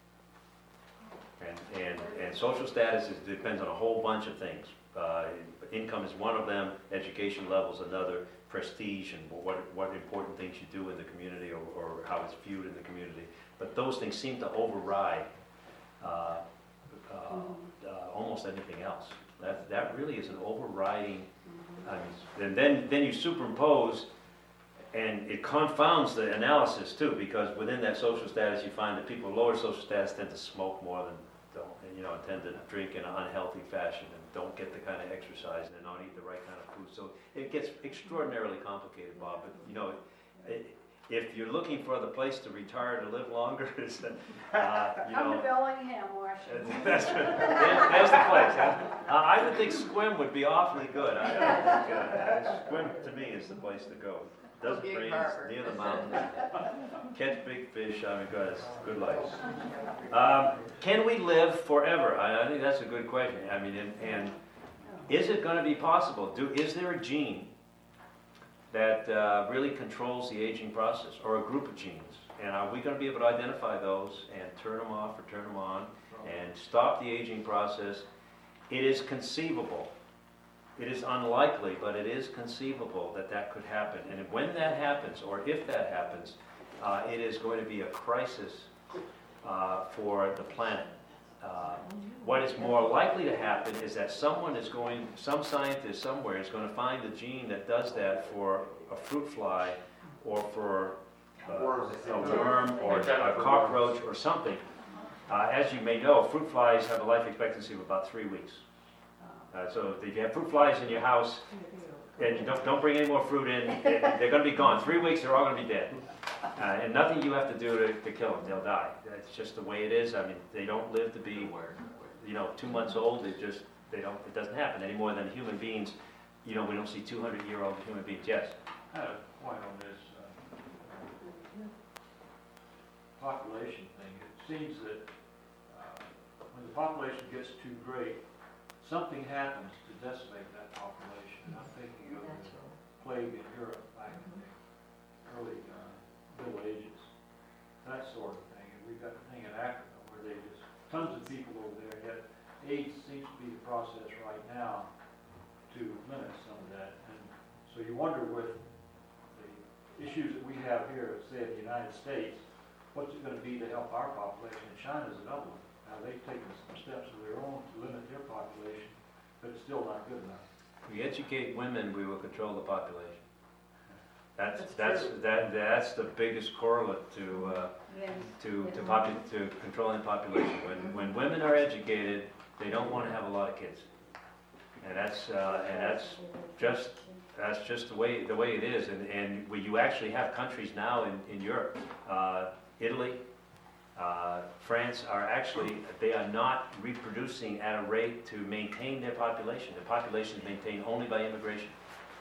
And, and, and social status is, depends on a whole bunch of things. Uh, income is one of them, education level is another, prestige and what, what important things you do in the community, or, or how it's viewed in the community. But those things seem to override uh, uh, uh, almost anything else. That, that really is an overriding, I mean, and then, then you superimpose, and it confounds the analysis too, because within that social status you find that people with lower social status tend to smoke more than don't, you know, tend to drink in an unhealthy fashion and don't get the kind of exercise and not eat the right kind of food. So it gets extraordinarily complicated, Bob. But you know, it, if you're looking for the place to retire to live longer, is that, uh, you Come know, to Bellingham, Washington. that's right. There, there's the place. Uh, I would think Squim would be awfully good. I, I think, uh, Squim to me is the place to go. Doesn't Big rain, harbor. it's near the mountains. Catch big fish. I mean, God, it's good life. Um, can we live forever? I, I think that's a good question. I mean, and, and is it going to be possible? Do is there a gene that uh, really controls the aging process, or a group of genes? And are we going to be able to identify those and turn them off or turn them on and stop the aging process? It is conceivable. It is unlikely, but it is conceivable that that could happen. And when that happens, or if that happens, uh, it is going to be a crisis uh, for the planet. Uh, what is more likely to happen is that someone is going, some scientist somewhere is going to find a gene that does that for a fruit fly, or for uh, a worm, or a cockroach, or something. Uh, as you may know, fruit flies have a life expectancy of about three weeks. Uh, so if you have fruit flies in your house, and you don't, don't bring any more fruit in, they're going to be gone. Three weeks, they're all going to be dead. Uh, and nothing you have to do to, to kill them, they'll die. That's just the way it is. I mean, they don't live to be, you know, two months old. They just, they don't, it doesn't happen any more than human beings. You know, we don't see two hundred year old human beings. Yes? I have a point on this uh, population thing. It seems that uh, when the population gets too great, something happens to decimate that population. I'm thinking of the plague in Europe back in the early uh, Middle Ages, that sort of thing. And we've got the thing in Africa where they just, tons of people over there, yet AIDS seems to be the process right now to limit some of that. And so you wonder with the issues that we have here, say in the United States, what's it going to be to help our population? And China's another one. Now, they've taken some steps of their own to limit their population, but it's still not good enough. We educate women, we will control the population. That's That's that's true. that that's the biggest correlate to uh, Yes. to to, popu- to controlling population. When when women are educated, they don't want to have a lot of kids, and that's uh, and that's just that's just the way the way it is. And and we, you actually have countries now in in Europe, uh, Italy. Uh, France are actually, they are not reproducing at a rate to maintain their population. Their population is maintained only by immigration.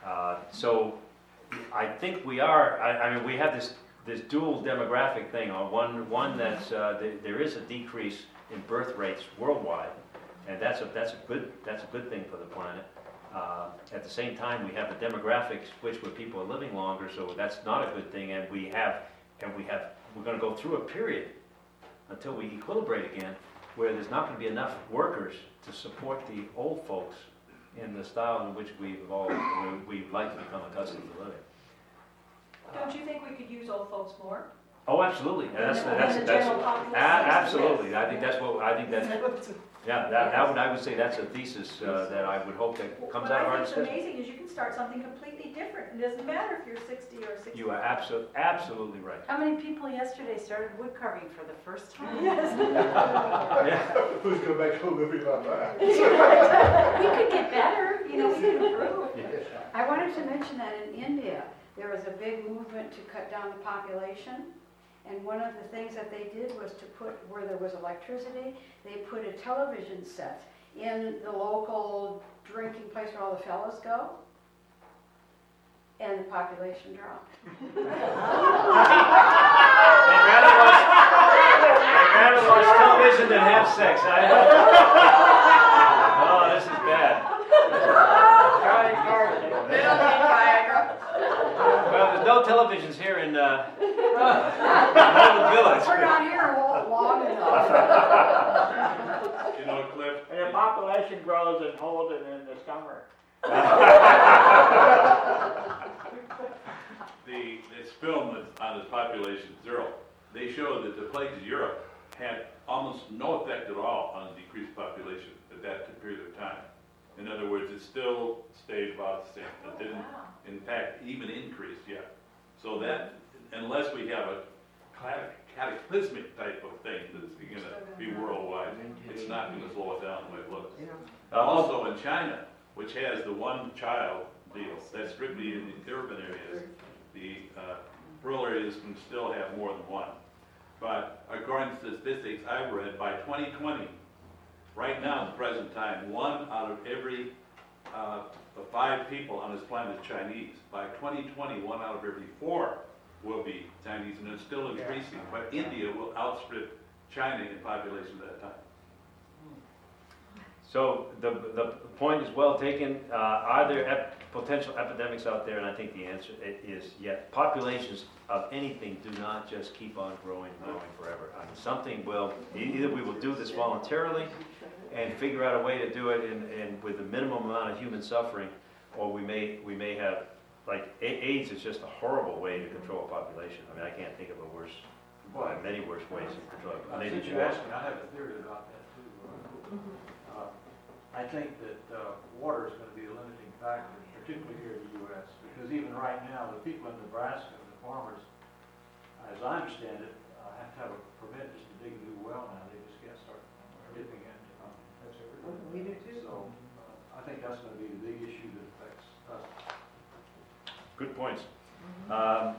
Uh, so I think we are, I, I mean, we have this, this dual demographic thing. On one, one that's, uh, th there is a decrease in birth rates worldwide, and that's a, that's a good, that's a good thing for the planet. Uh, at the same time, we have the demographics switch where people are living longer, so that's not a good thing, and we have, and we have, we're gonna go through a period until we equilibrate again, where there's not gonna be enough workers to support the old folks in the style in which we've evolved, we, we'd like to become accustomed to living. Don't you think we could use old folks more? Oh, absolutely. And that's, In the- that's, in the that's, general a- populace? absolutely. I think that's what, I think that's, yeah, that, that would, I would say that's a thesis uh, that I would hope that comes out of our What I discussion. think is amazing is you can start something completely different. It doesn't matter if you're sixty or sixty. You are absolutely, absolutely right. How many people yesterday started wood carving for the first time? Yes. Yeah. Who's gonna make a living on that? We could get better, you know, we could improve. I wanted to mention that in India, there was a big movement to cut down the population. And one of the things that they did was to put, where there was electricity, they put a television set in the local drinking place where all the fellas go. And the population dropped. They'd rather watch, they'd rather watch television than have sex. I Oh, this is bad. They don't need Viagra. Well, there's no televisions here in uh, Holden Village. We're not here long enough. You know, Cliff, And the population grows in Holden in the summer. the, this film that's on this population zero, they showed that the plagues of Europe had almost no effect at all on the decreased population at that period of time. In other words, it still stayed about the same. It didn't, in fact, even increase yet. So that, unless we have a cataclysmic type of thing that's going to be worldwide, it's not going to slow it down the way it looks. Uh, also in China, which has the one child deal, that's strictly in the urban areas, the uh, rural areas can still have more than one. But according to statistics I read, by twenty twenty, right now, in the present time, one out of every uh, five people on this planet is Chinese. By twenty twenty, one out of every four will be Chinese, and it's still increasing. But India will outstrip China in population at that time. So the, the point is well taken. Uh, are there ep potential epidemics out there? And I think the answer is yes. Populations of anything do not just keep on growing and growing forever. I mean, something will, either we will do this voluntarily and figure out a way to do it in, in with the minimum amount of human suffering, or we may, we may have, like, AIDS is just a horrible way to control a population. I mean, I can't think of a worse, well, many worse ways to control it. Maybe Since you war. asked me, I have a theory about that too. Uh, I think that uh, water is going to be a limiting factor, particularly here in the U S, because even right now, the people in Nebraska, the farmers, as I understand it, uh, have to have a permit just to dig a new well now. They just can't start dipping in. Um, that's everything. We do too. So uh, I think that's going to be the big issue that affects us. Good points. Um,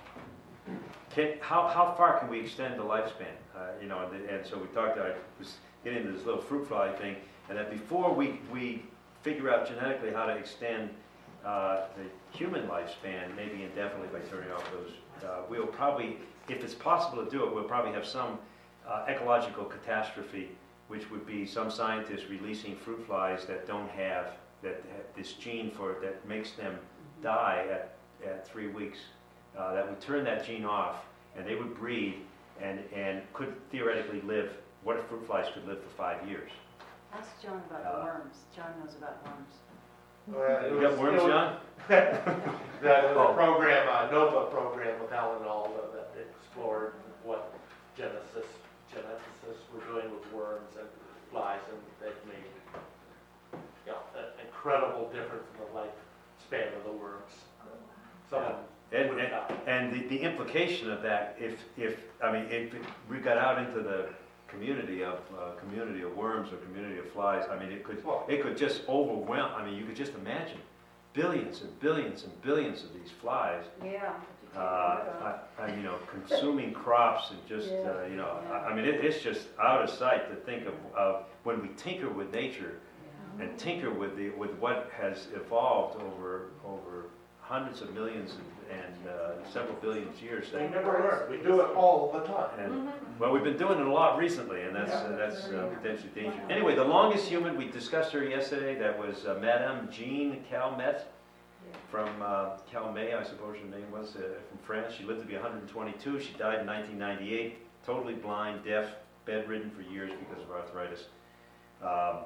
can, how, how far can we extend the lifespan? Uh, you know, and, and so we talked, I was getting into this little fruit fly thing, and that before we, we figure out genetically how to extend uh, the human lifespan, maybe indefinitely by turning off those, uh, we'll probably, if it's possible to do it, we'll probably have some uh, ecological catastrophe, which would be some scientists releasing fruit flies that don't have, that have this gene for, that makes them die at, at three weeks. Uh, that would turn that gene off, and they would breed and, and could theoretically live, what if fruit flies could live for five years? Ask John about Uh, the worms. John knows about worms. Well, You got worms, John? the, the Oh. program, uh, NOVA program with Alan Alda that explored what genesis, geneticists were doing with worms and flies, and they've made, you know, an incredible difference in the lifespan of the worms. Some of them And, would and, die. and the, the implication of that, if, if, I mean, if we got out into the community of, uh, community of worms or community of flies, I mean, it could, it could just overwhelm, I mean, you could just imagine billions and billions and billions of these flies, Yeah. uh, I, I, you know, consuming crops and just, uh, you know, I, I mean, it, it's just out of sight to think of, of when we tinker with nature, and tinker with the with what has evolved over over hundreds of millions and, and uh, several billion years. They never learn. We do it all the time. And, well, we've been doing it a lot recently, and that's uh, that's uh, potentially dangerous. Anyway, the longest human, we discussed her yesterday. That was uh, Madame Jean Calmette from uh, Calmet, I suppose her name was, uh, from France. She lived to be one hundred twenty-two. She died in nineteen ninety-eight. Totally blind, deaf, bedridden for years because of arthritis. Um,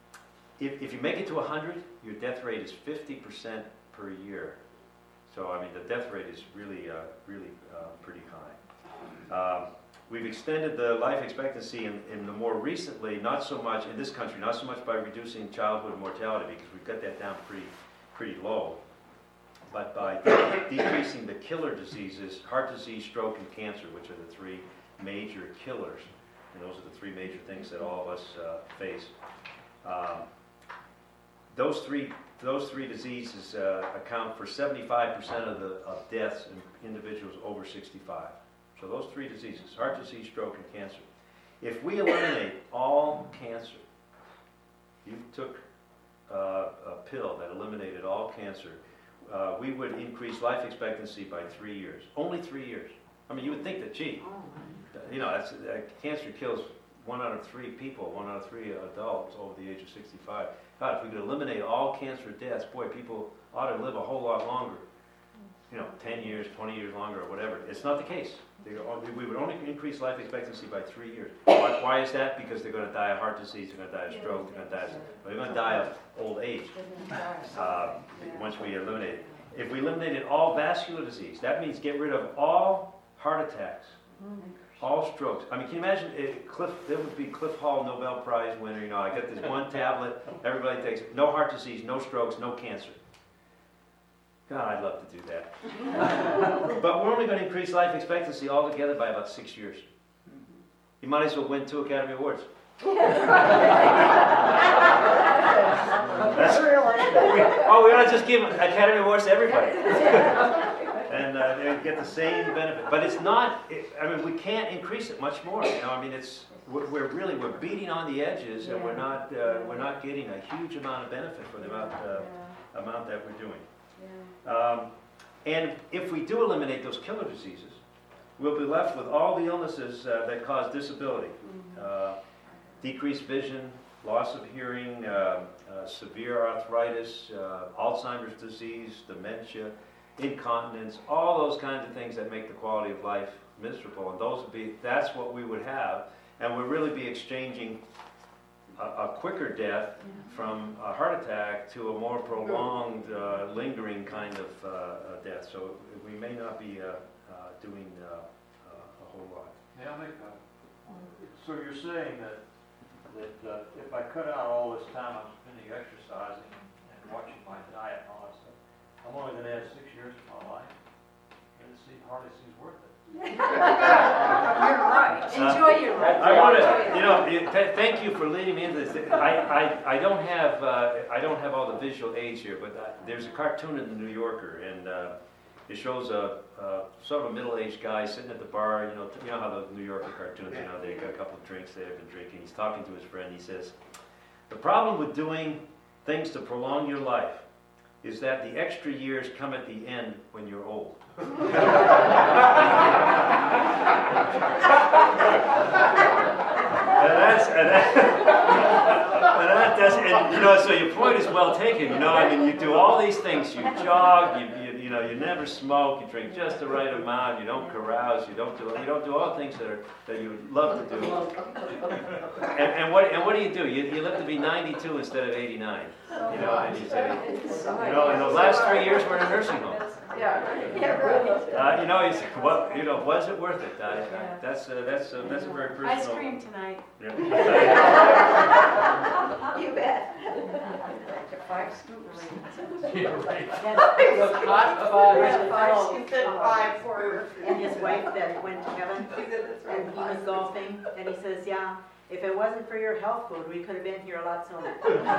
if, if you make it to one hundred, your death rate is fifty percent per year. So, I mean, the death rate is really, uh, really uh, pretty high. Um, we've extended the life expectancy in, in the more recently, not so much in this country, not so much by reducing childhood mortality, because we've got that down pretty, pretty low, but by de decreasing the killer diseases, heart disease, stroke, and cancer, which are the three major killers. And those are the three major things that all of us uh, face. Um, those three Those three diseases uh, account for seventy-five percent of the of deaths in individuals over sixty-five. So those three diseases, heart disease, stroke, and cancer. If we eliminate all cancer, you took uh, a pill that eliminated all cancer, uh, we would increase life expectancy by three years. Only three years. I mean, you would think that, gee, you know, that's, uh, cancer kills one out of three people, one out of three adults over the age of sixty-five. God, if we could eliminate all cancer deaths, boy, people ought to live a whole lot longer. You know, ten years, twenty years longer, or whatever. It's not the case. They, we would only increase life expectancy by three years. Why, why is that? Because they're going to die of heart disease, they're going to die of stroke, they're going to die of, they're going to die of old age uh, once we eliminate it. If we eliminated all vascular disease, that means get rid of all heart attacks. All strokes. I mean, can you imagine if Cliff, there would be Cliff Hall Nobel Prize winner, you know, I got this one tablet, everybody takes it, no heart disease, no strokes, no cancer. God, I'd love to do that. But we're only going to increase life expectancy altogether by about six years. You might as well win two Academy Awards. That's, oh, we ought to just give Academy Awards to everybody. And uh, they get the same benefit, but it's not. It, I mean, we can't increase it much more. You know, I mean, it's we're, we're really we're beating on the edges, and we're not uh, we're not getting a huge amount of benefit for the amount uh, amount that we're doing. Um, and if we do eliminate those killer diseases, we'll be left with all the illnesses uh, that cause disability, uh, decreased vision, loss of hearing, uh, uh, severe arthritis, uh, Alzheimer's disease, dementia, incontinence, all those kinds of things that make the quality of life miserable. And those would be, that's what we would have. And we'd really be exchanging a, a quicker death from a heart attack to a more prolonged, uh, lingering kind of uh, uh, death. So we may not be uh, uh, doing uh, uh, a whole lot. May I make a, so you're saying that, that uh, if I cut out all this time I'm spending exercising and watching my diet and all that stuff, I'm only going to add six years to my life. And it seems, hardly seems worth it. You're right. Enjoy your life. I want to, you know, th thank you for leading me into this. I, I, I don't have, uh, I don't have all the visual aids here, but uh, there's a cartoon in the New Yorker, and uh, it shows a, a sort of a middle-aged guy sitting at the bar. You know, you know how the New Yorker cartoons, you know, they got a couple of drinks they've been drinking. He's talking to his friend. He says, "The problem with doing things to prolong your life is that the extra years come at the end when you're old." and that's and that, and that does, and you know, so your point is well taken. You know, I mean, you do all these things. You jog. You, you you know, you never smoke. You drink just the right amount. You don't carouse. You don't do you don't do all the things that are that you would love to do. And, and what and what do you do? You you live to be ninety-two instead of eighty-nine. You know, and you say, you know, in the last three years we're in a nursing home. Yeah, yeah, right. Uh, you know, you say, what, you know, was it worth it? I, I, that's uh, that's uh, that's a very personal. Ice cream tonight. Yeah. You bet. Five scoops. Yeah, right. Five for and his wife that went to heaven, and he was golfing, and he says, "Yeah, if it wasn't for your health food, we could have been here a lot sooner."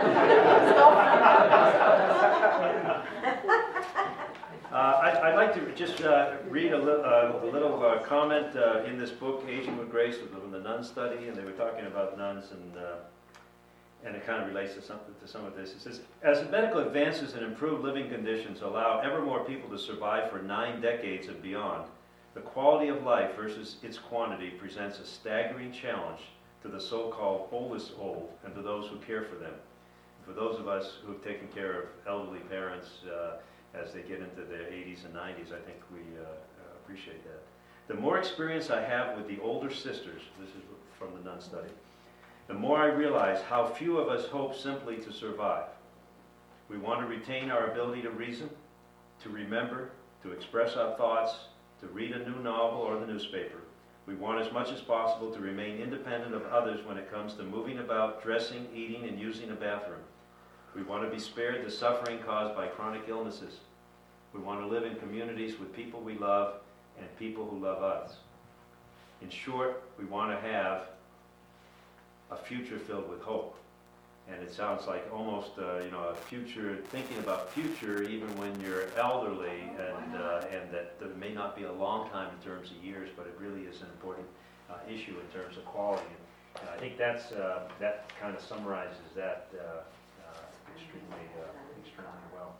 Uh, I, I'd like to just uh, read a, li uh, a little uh, comment uh, in this book, Aging with Grace, from the nun study, and they were talking about nuns, and uh, and it kind of relates to something to some of this. It says, as medical advances and improved living conditions allow ever more people to survive for nine decades and beyond, the quality of life versus its quantity presents a staggering challenge to the so-called oldest old and to those who care for them. For those of us who've taken care of elderly parents uh, as they get into their eighties and nineties, I think we uh, uh, appreciate that. The more experience I have with the older sisters, this is from the Nun study, the more I realize how few of us hope simply to survive. We want to retain our ability to reason, to remember, to express our thoughts, to read a new novel or the newspaper. We want as much as possible to remain independent of others when it comes to moving about, dressing, eating, and using a bathroom. We want to be spared the suffering caused by chronic illnesses. We want to live in communities with people we love and people who love us. In short, we want to have a future filled with hope. And it sounds like almost, uh, you know, a future, thinking about future even when you're elderly, and uh, and that there may not be a long time in terms of years, but it really is an important uh, issue in terms of quality. And, and I think that's uh, that kind of summarizes that uh, uh, extremely uh, extremely well.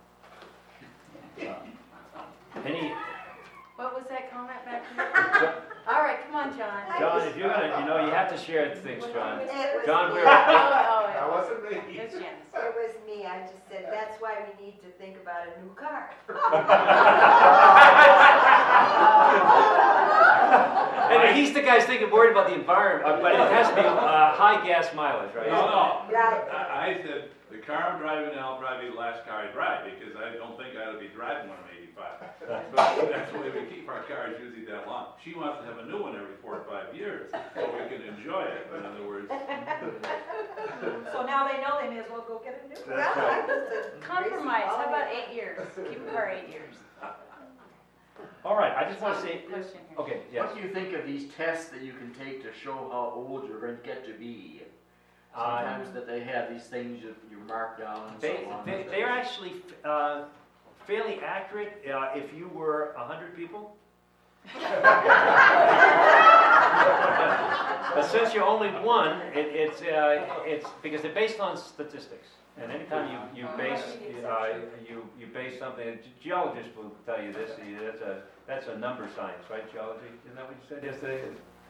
Uh, any? What was that comment back there? All right, come on, John. John, if you're gonna, you know, you have to share things, John. It was John, me. we're. Oh, oh, That oh. wasn't me. It's Janice. It was me, I just said, that's why we need to think about a new car. And he's the guy's thinking, worried about the environment, uh, but it has to be uh, high gas mileage, right? No, no. Right. I, I said, the car I'm driving now will probably be the last car I drive, because I don't think I ought to be driving when I'm eighty-five. But that's the way we keep our cars usually that long. She wants to have a new one every four or five years, so we can enjoy it, in other words. So now they know they may as well go get a new one. Well, I was a Compromise, how about eight years? Keep it for eight years. All right, I just want to say, Question here. okay, yes. What do you think of these tests that you can take to show how old you're going to get to be? Uh, Sometimes that they have these things you, you mark down and They, so on. they, they're actually uh, fairly accurate uh, if you were a hundred people. But since you're only one, it, it's, uh, it's, because they're based on statistics. And anytime you, you base, uh, you, you base something, geologists will tell you this, that's a, that's a number science, right, geology? Isn't that what you said yesterday?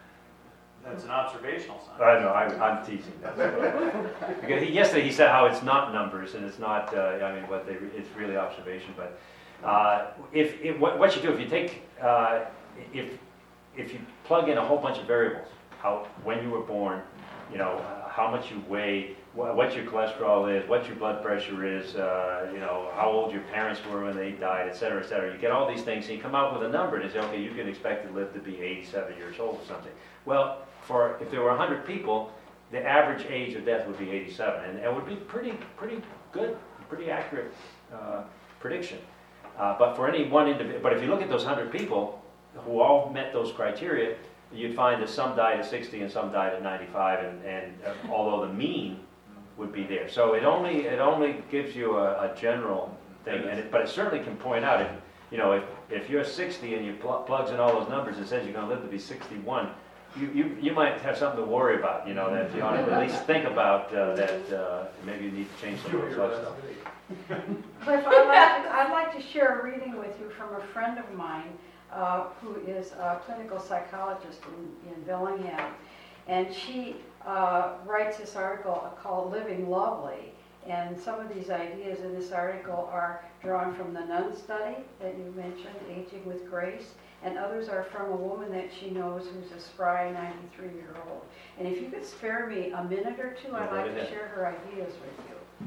That's an observational sign. I know, I'm, I'm teasing. That's because he, yesterday he said how it's not numbers and it's not, uh, I mean, what they, it's really observation. But uh, if, if what, what you do, if you take, uh, if, if you plug in a whole bunch of variables, how, when you were born, you know, uh, how much you weigh, wh what your cholesterol is, what your blood pressure is, uh, you know, how old your parents were when they died, et cetera, et cetera. You get all these things and you come out with a number and you say, okay, you can expect to live to be eighty-seven years old or something. Well, for if there were a hundred people, the average age of death would be eighty-seven, and it would be pretty, pretty good, pretty accurate uh, prediction. Uh, but for any one individual, but if you look at those hundred people who all met those criteria, you'd find that some died at sixty and some died at ninety-five, and, and uh, although the mean would be there, so it only it only gives you a, a general thing, and it, but it certainly can point out if you know if if you're sixty and you pl plugs in all those numbers and says you're going to live to be sixty-one. You, you, you might have something to worry about, you know, that you ought to at least think about uh, that uh, maybe you need to change some of those lifestyle. Cliff, I'd like, to, I'd like to share a reading with you from a friend of mine uh, who is a clinical psychologist in, in Bellingham. And she uh, writes this article called Living Lovely. And some of these ideas in this article are drawn from the Nun study that you mentioned, Aging with Grace. And others are from a woman that she knows who's a spry ninety-three-year-old. And if you could spare me a minute or two, I'd like to share her ideas with you.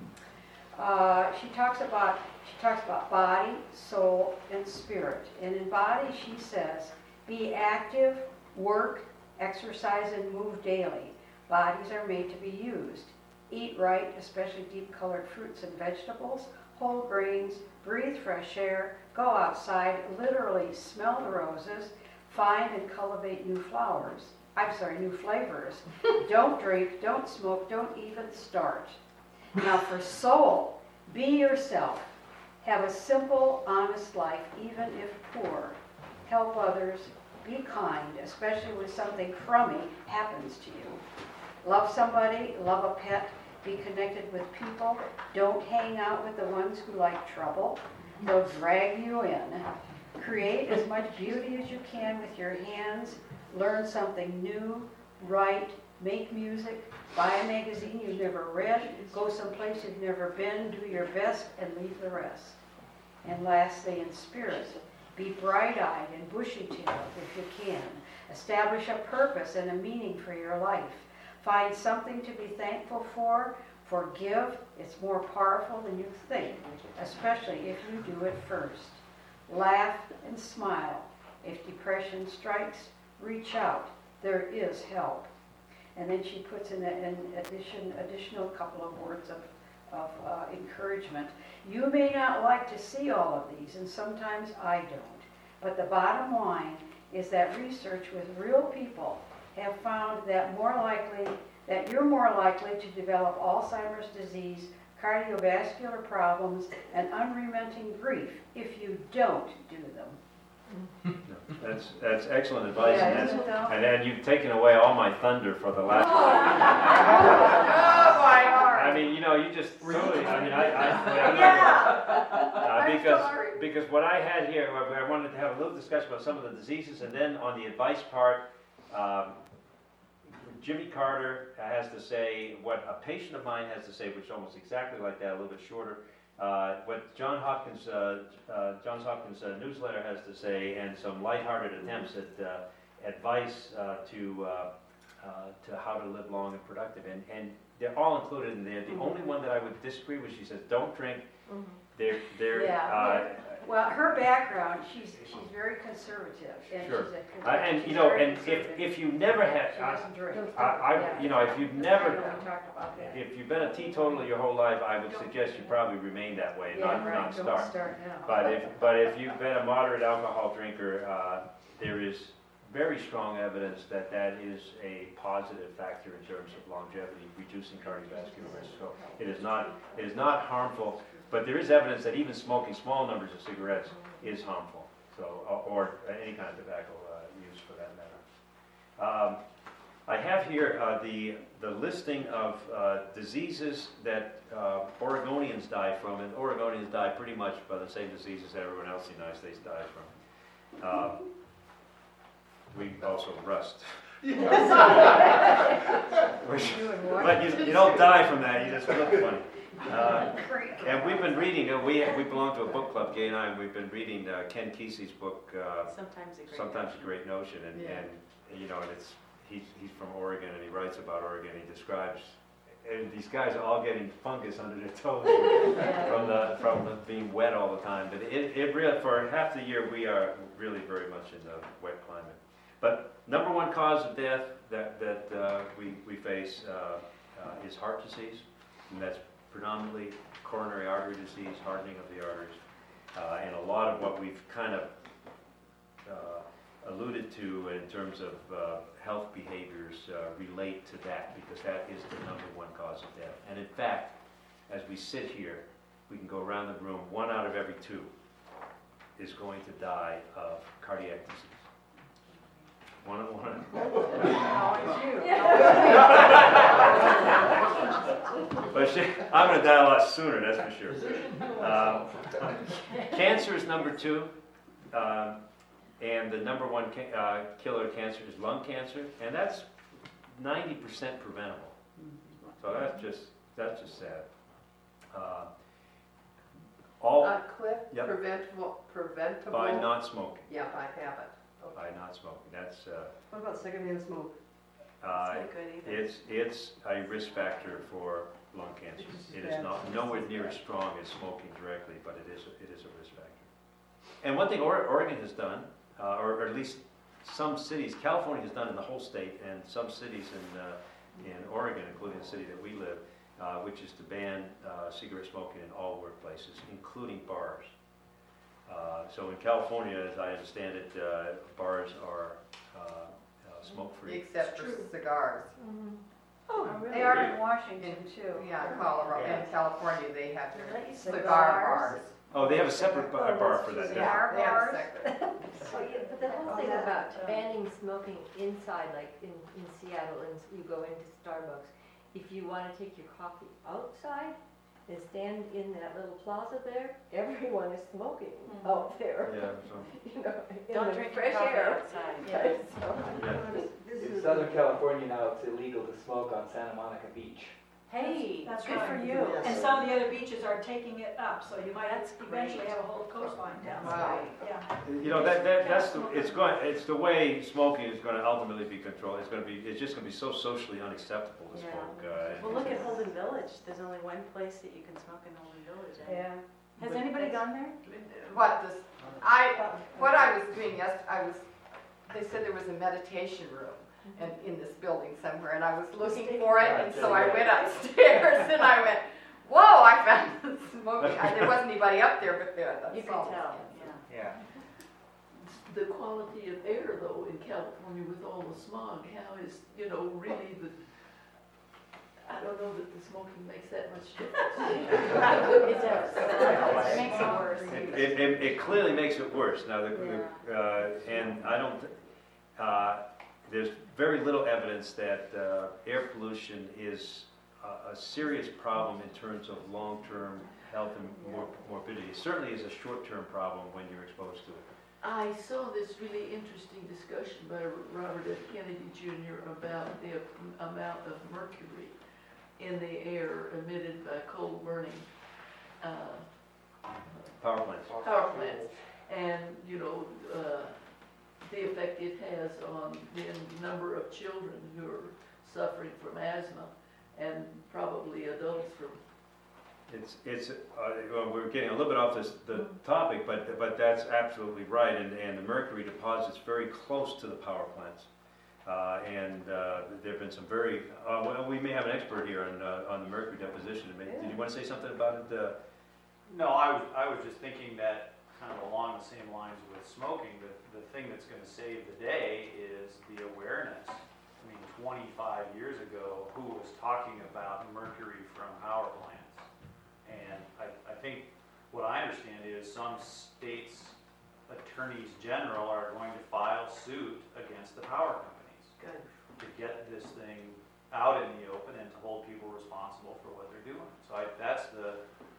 Uh, she talks about she talks about body, soul, and spirit. And in body, she says, be active, work, exercise, and move daily. Bodies are made to be used. Eat right, especially deep-colored fruits and vegetables, whole grains, breathe fresh air, go outside, literally smell the roses, find and cultivate new flowers. I'm sorry, new flavors. Don't drink, don't smoke, don't even start. Now for soul, be yourself. Have a simple, honest life, even if poor. Help others, be kind, especially when something crummy happens to you. Love somebody, love a pet, Be connected with people. Don't hang out with the ones who like trouble. They'll drag you in. Create as much beauty as you can with your hands. Learn something new. Write. Make music. Buy a magazine you've never read. Go someplace you've never been. Do your best and leave the rest. And lastly, in spirit, be bright-eyed and bushy-tailed if you can. Establish a purpose and a meaning for your life. Find something to be thankful for. Forgive. It's more powerful than you think, especially if you do it first. Laugh and smile. If depression strikes, reach out. There is help. And then she puts in an addition, additional couple of words of, of uh, encouragement. You may not like to see all of these, and sometimes I don't. But the bottom line is that research with real people have found that more likely that you're more likely to develop Alzheimer's disease, cardiovascular problems, and unrelenting grief if you don't do them. That's, that's excellent advice, Yeah, and, isn't it that's, though? and then you've taken away all my thunder for the last Oh, my heart. I mean, you know, you just totally, I mean, I, I, I'm Yeah. not, uh, I'm because, sorry. because what I had here, I I wanted to have a little discussion about some of the diseases, and then on the advice part, um, Jimmy Carter has to say what a patient of mine has to say, which is almost exactly like that, a little bit shorter. Uh, what John Hopkins, uh, uh, Johns Hopkins uh, newsletter has to say, and some lighthearted attempts at uh, advice uh, to uh, uh, to how to live long and productive, and and they're all included in there. The Mm-hmm. only one that I would disagree with, she says, don't drink. Mhm. They're they're. Yeah. Uh, Well, her background, she's, she's very conservative. And Sure. she's a, Uh, and she's you know, very and if conservative. if you never had, She I, doesn't drink. I, I you know, if you've never. I know we talked about that. If you've been a teetotaler your whole life, I would suggest you probably remain that way, Yeah, not, right, not don't start. start now. But if, but if you've been a moderate alcohol drinker, uh, there is very strong evidence that that is a positive factor in terms of longevity, reducing cardiovascular risk. So it is not, it is not harmful, but there is evidence that even smoking small numbers of cigarettes is harmful. So, or any kind of tobacco uh, use for that matter. Um, I have here uh, the, the listing of uh, diseases that uh, Oregonians die from, and Oregonians die pretty much by the same diseases that everyone else in the United States dies from. Uh, we also rust. Which, but you, you don't die from that, you just look funny. Uh, and we've been reading, uh, we, we belong to a book club, Gay and I, and we've been reading uh, Ken Kesey's book, uh, Sometimes a Great Sometimes Notion. a Great Notion, and, Yeah. and you know, and it's he's, he's from Oregon, and he writes about Oregon. He describes, and these guys are all getting fungus under their toes from the from the being wet all the time. But it, it really, for half the year, we are really very much in the wet climate. But number one cause of death that that uh, we we face uh, uh, is heart disease, and that's predominantly coronary artery disease, hardening of the arteries, uh, and a lot of what we've kind of uh, alluded to in terms of uh, health behaviors uh, relate to that, because that is the number one cause of death. And in fact, as we sit here, we can go around the room, one out of every two is going to die of cardiac disease. One on one. Oh, it's you. But she, I'm going to die a lot sooner, that's for sure. Um, cancer is number two, um, and the number one ca- uh, killer of cancer is lung cancer, and that's ninety percent preventable. So that's just that's just sad. Uh, all Uh, Cliff, Yep. preventable, preventable. by not smoking. Yeah, by habit. By not smoking. That's uh, What about secondhand smoke? uh, That's not good either. it's it's a risk factor for lung cancer. It is not nowhere near as strong as smoking directly, but it is it is a risk factor. And one thing Ore- Oregon has done, uh, or, or at least some cities, California has done in the whole state, and some cities in uh, in Oregon, including the city that we live, uh, which is to ban uh, cigarette smoking in all workplaces, including bars. Uh, so in California, as I understand it, uh, bars are uh, uh, smoke-free. Except for cigars. Oh, they are in Washington too. Yeah, Colorado, in California, they have their Let you cigar cigars. bars. Oh, they have a separate bar, bar for that. Yeah, Yeah. they have bars. separate. Well, yeah, but the whole thing about banning smoking inside, like in, in Seattle, and you go into Starbucks, if you want to take your coffee outside and stand in that little plaza there, everyone is smoking Mhm. out there. Yeah, so, You know, in Don't the drink your fresh coffee air. outside. Right, so- yeah. This In is- Southern California now, it's illegal to smoke on Santa Monica Beach. Hey, That's good right. for you. Yes. And some of the other beaches are taking it up, so you might That's eventually great. have a whole coastline down there. Wow. Yeah. You know, that, that, that's, the it's going, it's the way smoking is gonna ultimately be controlled. It's gonna be, it's just gonna be so socially unacceptable to Yeah. smoke. uh, Well, look at Holden Village. There's only one place that you can smoke in Holden Village. eh? Yeah. Has anybody gone there? What this, I, what I was doing yes, I was, they said there was a meditation room and in this building somewhere, and I was looking for it, and so I went upstairs and I went, whoa, I found the smoking. I- There wasn't anybody up there, but there, that's You all. could tell, yeah. Yeah. The quality of air, though, in California with all the smog, how is, you know, really the, I don't know that the smoking makes that much difference. It does. It makes it worse. It, it, it- it clearly makes it worse. Now, the, the, uh, and I don't, uh, there's very little evidence that uh, air pollution is a, a serious problem in terms of long-term health and mor- morbidity. It certainly is a short-term problem when you're exposed to it. I saw this really interesting discussion by Robert F. Kennedy Junior about the amount of mercury in the air emitted by coal burning uh, Power plants. power plants. And, you know, uh, the effect it has on the number of children who are suffering from asthma and probably adults from. It's, it's, uh, well, we're getting a little bit off this, the topic, but, but that's absolutely right. And, and the mercury deposits very close to the power plants. Uh, and uh, there have been some very, uh, well, we may have an expert here on, uh, on the mercury deposition. Did you want to say something about it? Uh, No, I was, I was just thinking that kind of along the same lines with smoking, the, the thing that's gonna save the day is the awareness. I mean, twenty-five years ago, who was talking about mercury from power plants? And I, I think, what I understand is some states' attorneys general are going to file suit against the power companies. Good. To get this thing out in the open and to hold people responsible for what they're doing. So I, that's the,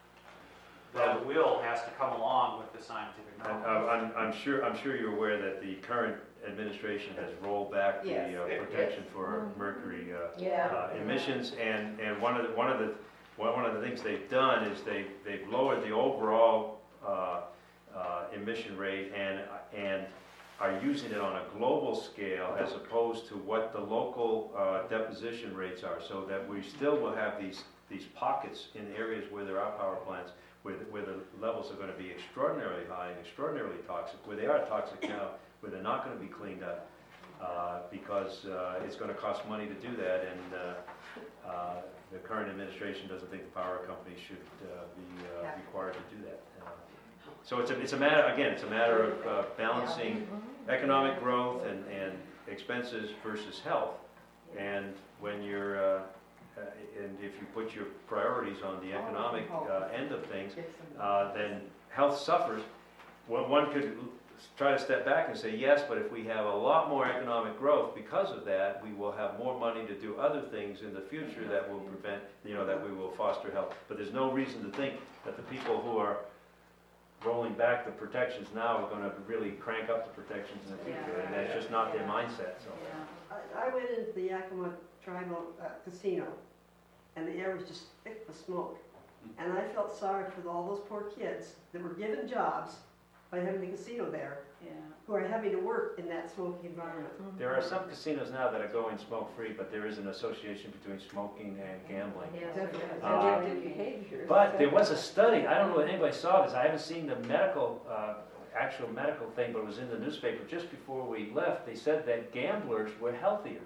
that will has to come along with the scientific And, knowledge. uh, I'm, I'm sure, I'm sure you're aware that the current administration has rolled back the Yes, uh, it- protection for mercury uh, Yeah. uh, emissions, and, and one of the, one of the, one one of the things they've done is they, they've lowered the overall uh, uh, emission rate and, and are using it on a global scale as opposed to what the local uh, deposition rates are, so that we still will have these, these pockets in areas where there are power plants where the, where the levels are going to be extraordinarily high and extraordinarily toxic, where they are toxic now, where they're not going to be cleaned up, uh, because uh, it's going to cost money to do that, and uh, uh, the current administration doesn't think the power companies should uh, be uh, required to do that. Uh, so it's a, it's a matter, again, it's a matter of uh, balancing economic growth and, and expenses versus health, and when you're uh, Uh, and if you put your priorities on the economic uh, end of things, uh, then health suffers. Well, one could try to step back and say, yes, but if we have a lot more economic growth because of that, we will have more money to do other things in the future that will prevent, you know, that we will foster health. But there's no reason to think that the people who are rolling back the protections now are going to really crank up the protections in the future, and that's just not their mindset. So. I, I went into the Yakima Tribal uh, Casino, and the air was just thick with smoke. And I felt sorry for all those poor kids that were given jobs by having the casino there, Yeah. who are having to work in that smoky environment. There are some casinos now that are going smoke-free, but there is an association between smoking and gambling. Uh, Addictive behavior. But there was a study, I don't know if anybody saw this, I haven't seen the medical, uh, actual medical thing, but it was in the newspaper just before we left. They said that gamblers were healthier.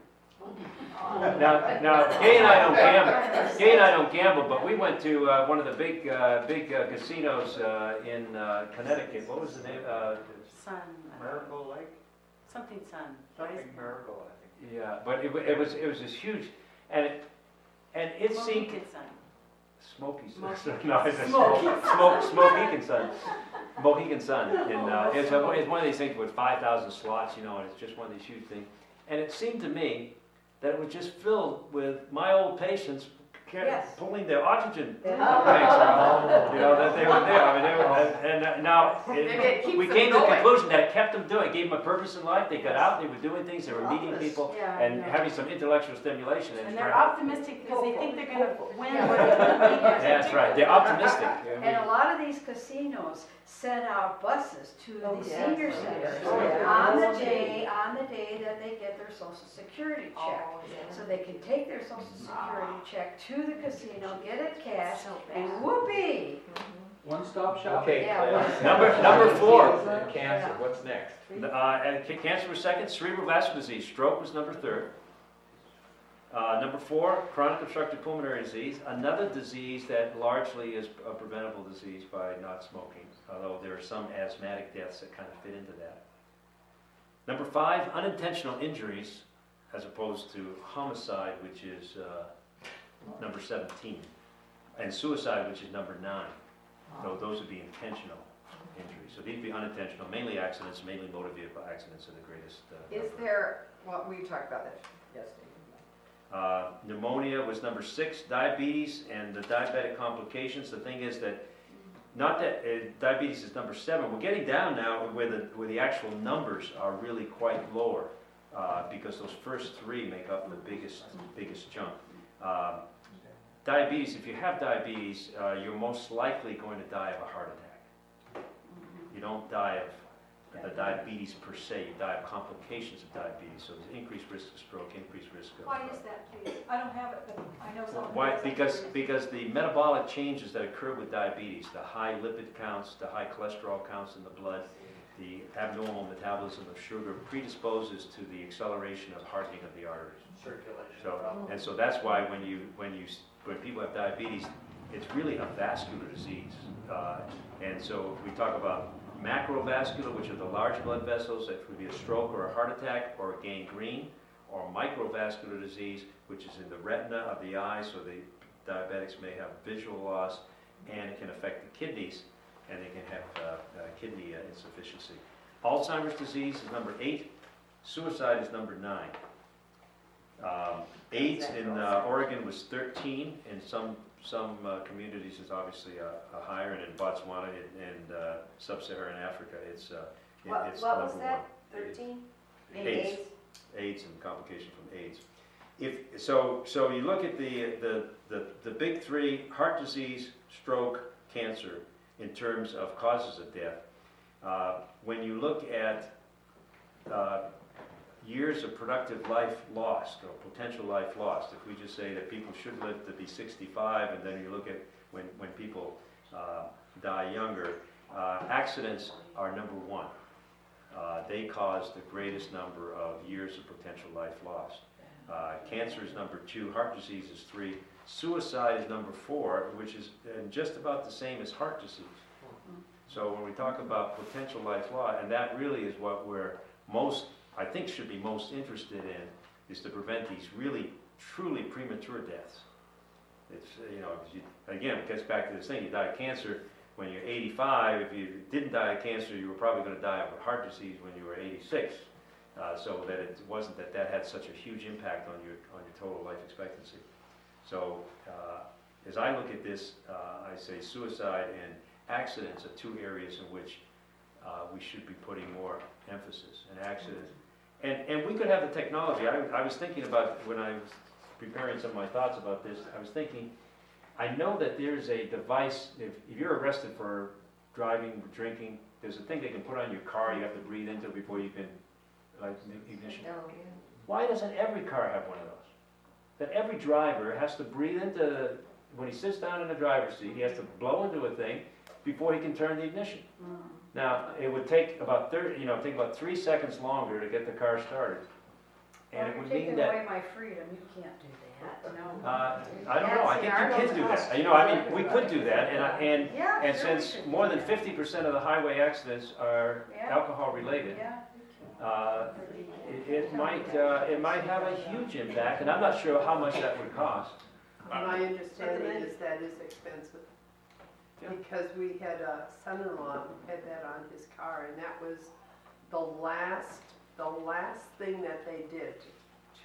Now, now, Gay and I don't gamble. Gay and I don't gamble, but we went to uh, one of the big, uh, big uh, casinos uh, in uh, Connecticut. What was the name? Uh, Sun. Miracle Lake? Something Sun. Something Miracle, I think. yeah, but it, wa- it was, it was this huge, and it, and it seemed. Mohican Sun. Smoky Sun. Mohican. No, it's a Smoky smoke, smoke, Mohican Sun. Mohican Sun. And uh, it's, a, it's one of these things with five thousand slots, you know, and it's just one of these huge things. And it seemed to me that it was just filled with my old patients ca- Yes. pulling their oxygen Yeah. tanks around. You know, that they were there. I mean, they were, and, and now Maybe it it, keeps we them came to the going. conclusion that it kept them doing. It gave them a purpose in life. They got out. They were doing things. They were meeting people Yeah, and yeah. having some intellectual stimulation. And it's they're very- optimistic because they think they're gonna win. Yeah. That's right. They're optimistic. And a lot of these casinos send out buses to Oh, the yes. senior Oh, centers yes. Oh, yes. on the day, on the day that they get their social security check. Oh, yeah. So they can take their social security check to the casino, get it cashed, So and bad. whoopee. One-stop shop. Okay, Yeah, Cliff. Number- number four. And Cancer, what's next? Uh, and ca- cancer was second. Cerebral vascular disease. Stroke was number third. Uh, number four, chronic obstructive pulmonary disease, another disease that largely is a preventable disease by not smoking, although there are some asthmatic deaths that kind of fit into that. Number five, unintentional injuries, as opposed to homicide, which is uh, number seventeen, and suicide, which is number nine. So those would be intentional injuries. So these would be unintentional, mainly accidents, mainly motor vehicle accidents are the greatest. Uh, Is number. there, well, we talked about that yesterday. Uh, pneumonia was number six, diabetes and the diabetic complications. The thing is that, not that uh, diabetes is number seven. We're getting down now where the where the actual numbers are really quite lower uh, because those first three make up the biggest biggest chunk. Um, diabetes. If you have diabetes, uh, you're most likely going to die of a heart attack. You don't die of the diabetes per se, you die of complications of diabetes. So there's increased risk of stroke, increased risk of. Why is that, please? I don't have it, but I know someone. Why? who has Because that. because the metabolic changes that occur with diabetes, the high lipid counts, the high cholesterol counts in the blood, the abnormal metabolism of sugar predisposes to the acceleration of hardening of the arteries. Circulation. So and so that's why when you when you when people have diabetes, it's really a vascular disease. Uh, and so we talk about macrovascular, which are the large blood vessels, that would be a stroke or a heart attack or a gangrene, or microvascular disease, which is in the retina of the eye, so the diabetics may have visual loss, and it can affect the kidneys, and they can have uh, uh, kidney uh, insufficiency. Alzheimer's disease is number eight. Suicide is number nine. Um, AIDS in uh, Oregon was thirteen. In some some uh, communities, it's obviously a, a higher, and in Botswana and, and uh, sub-Saharan Africa, it's uh, it, What, it's what number was that, thirteen? one. AIDS. AIDS and complication from AIDS. If so, so you look at the the the, the big three: heart disease, stroke, cancer, in terms of causes of death. Uh, when you look at uh, years of productive life lost, or potential life lost, if we just say that people should live to be sixty-five, and then you look at when, when people uh, die younger, uh, accidents are number one. Uh, they cause the greatest number of years of potential life lost. Uh, cancer is number two, heart disease is three, suicide is number four, which is uh, just about the same as heart disease. So when we talk about potential life loss, and that really is what we're most, I think, should be most interested in, is to prevent these really, truly premature deaths. It's, uh, you know, you, again, it gets back to this thing, you die of cancer when you're eighty-five. If you didn't die of cancer, you were probably going to die of heart disease when you were eighty-six. Uh, so that it wasn't that that had such a huge impact on your, on your total life expectancy. So uh, as I look at this, uh, I say suicide and accidents are two areas in which uh, we should be putting more emphasis. And accidents, and and we could have the technology. I, I was thinking about when I was preparing some of my thoughts about this. I was thinking, I know that there's a device. If, if you're arrested for driving, drinking, there's a thing they can put on your car. You have to breathe into before you can light the ignition. Why doesn't every car have one of those? That every driver has to breathe into, when he sits down in the driver's seat, he has to blow into a thing before he can turn the ignition. Mm. Now, it would take about thirty, you know, take about three seconds longer to get the car started. And Well, it would you're mean taking that. away my freedom, you can't do that, no. Uh, I don't know, I think you can do that. You know, I mean, we could do that, and, I- and, Yeah, and sure we since could do more than that. fifty percent of the highway accidents are Yeah. alcohol-related, Yeah. uh, it, it might, uh, it might have a huge impact, and I'm not sure how much that would cost. My understanding is that is expensive. Because we had a son-in-law who had that on his car, and that was the last, the last thing that they did to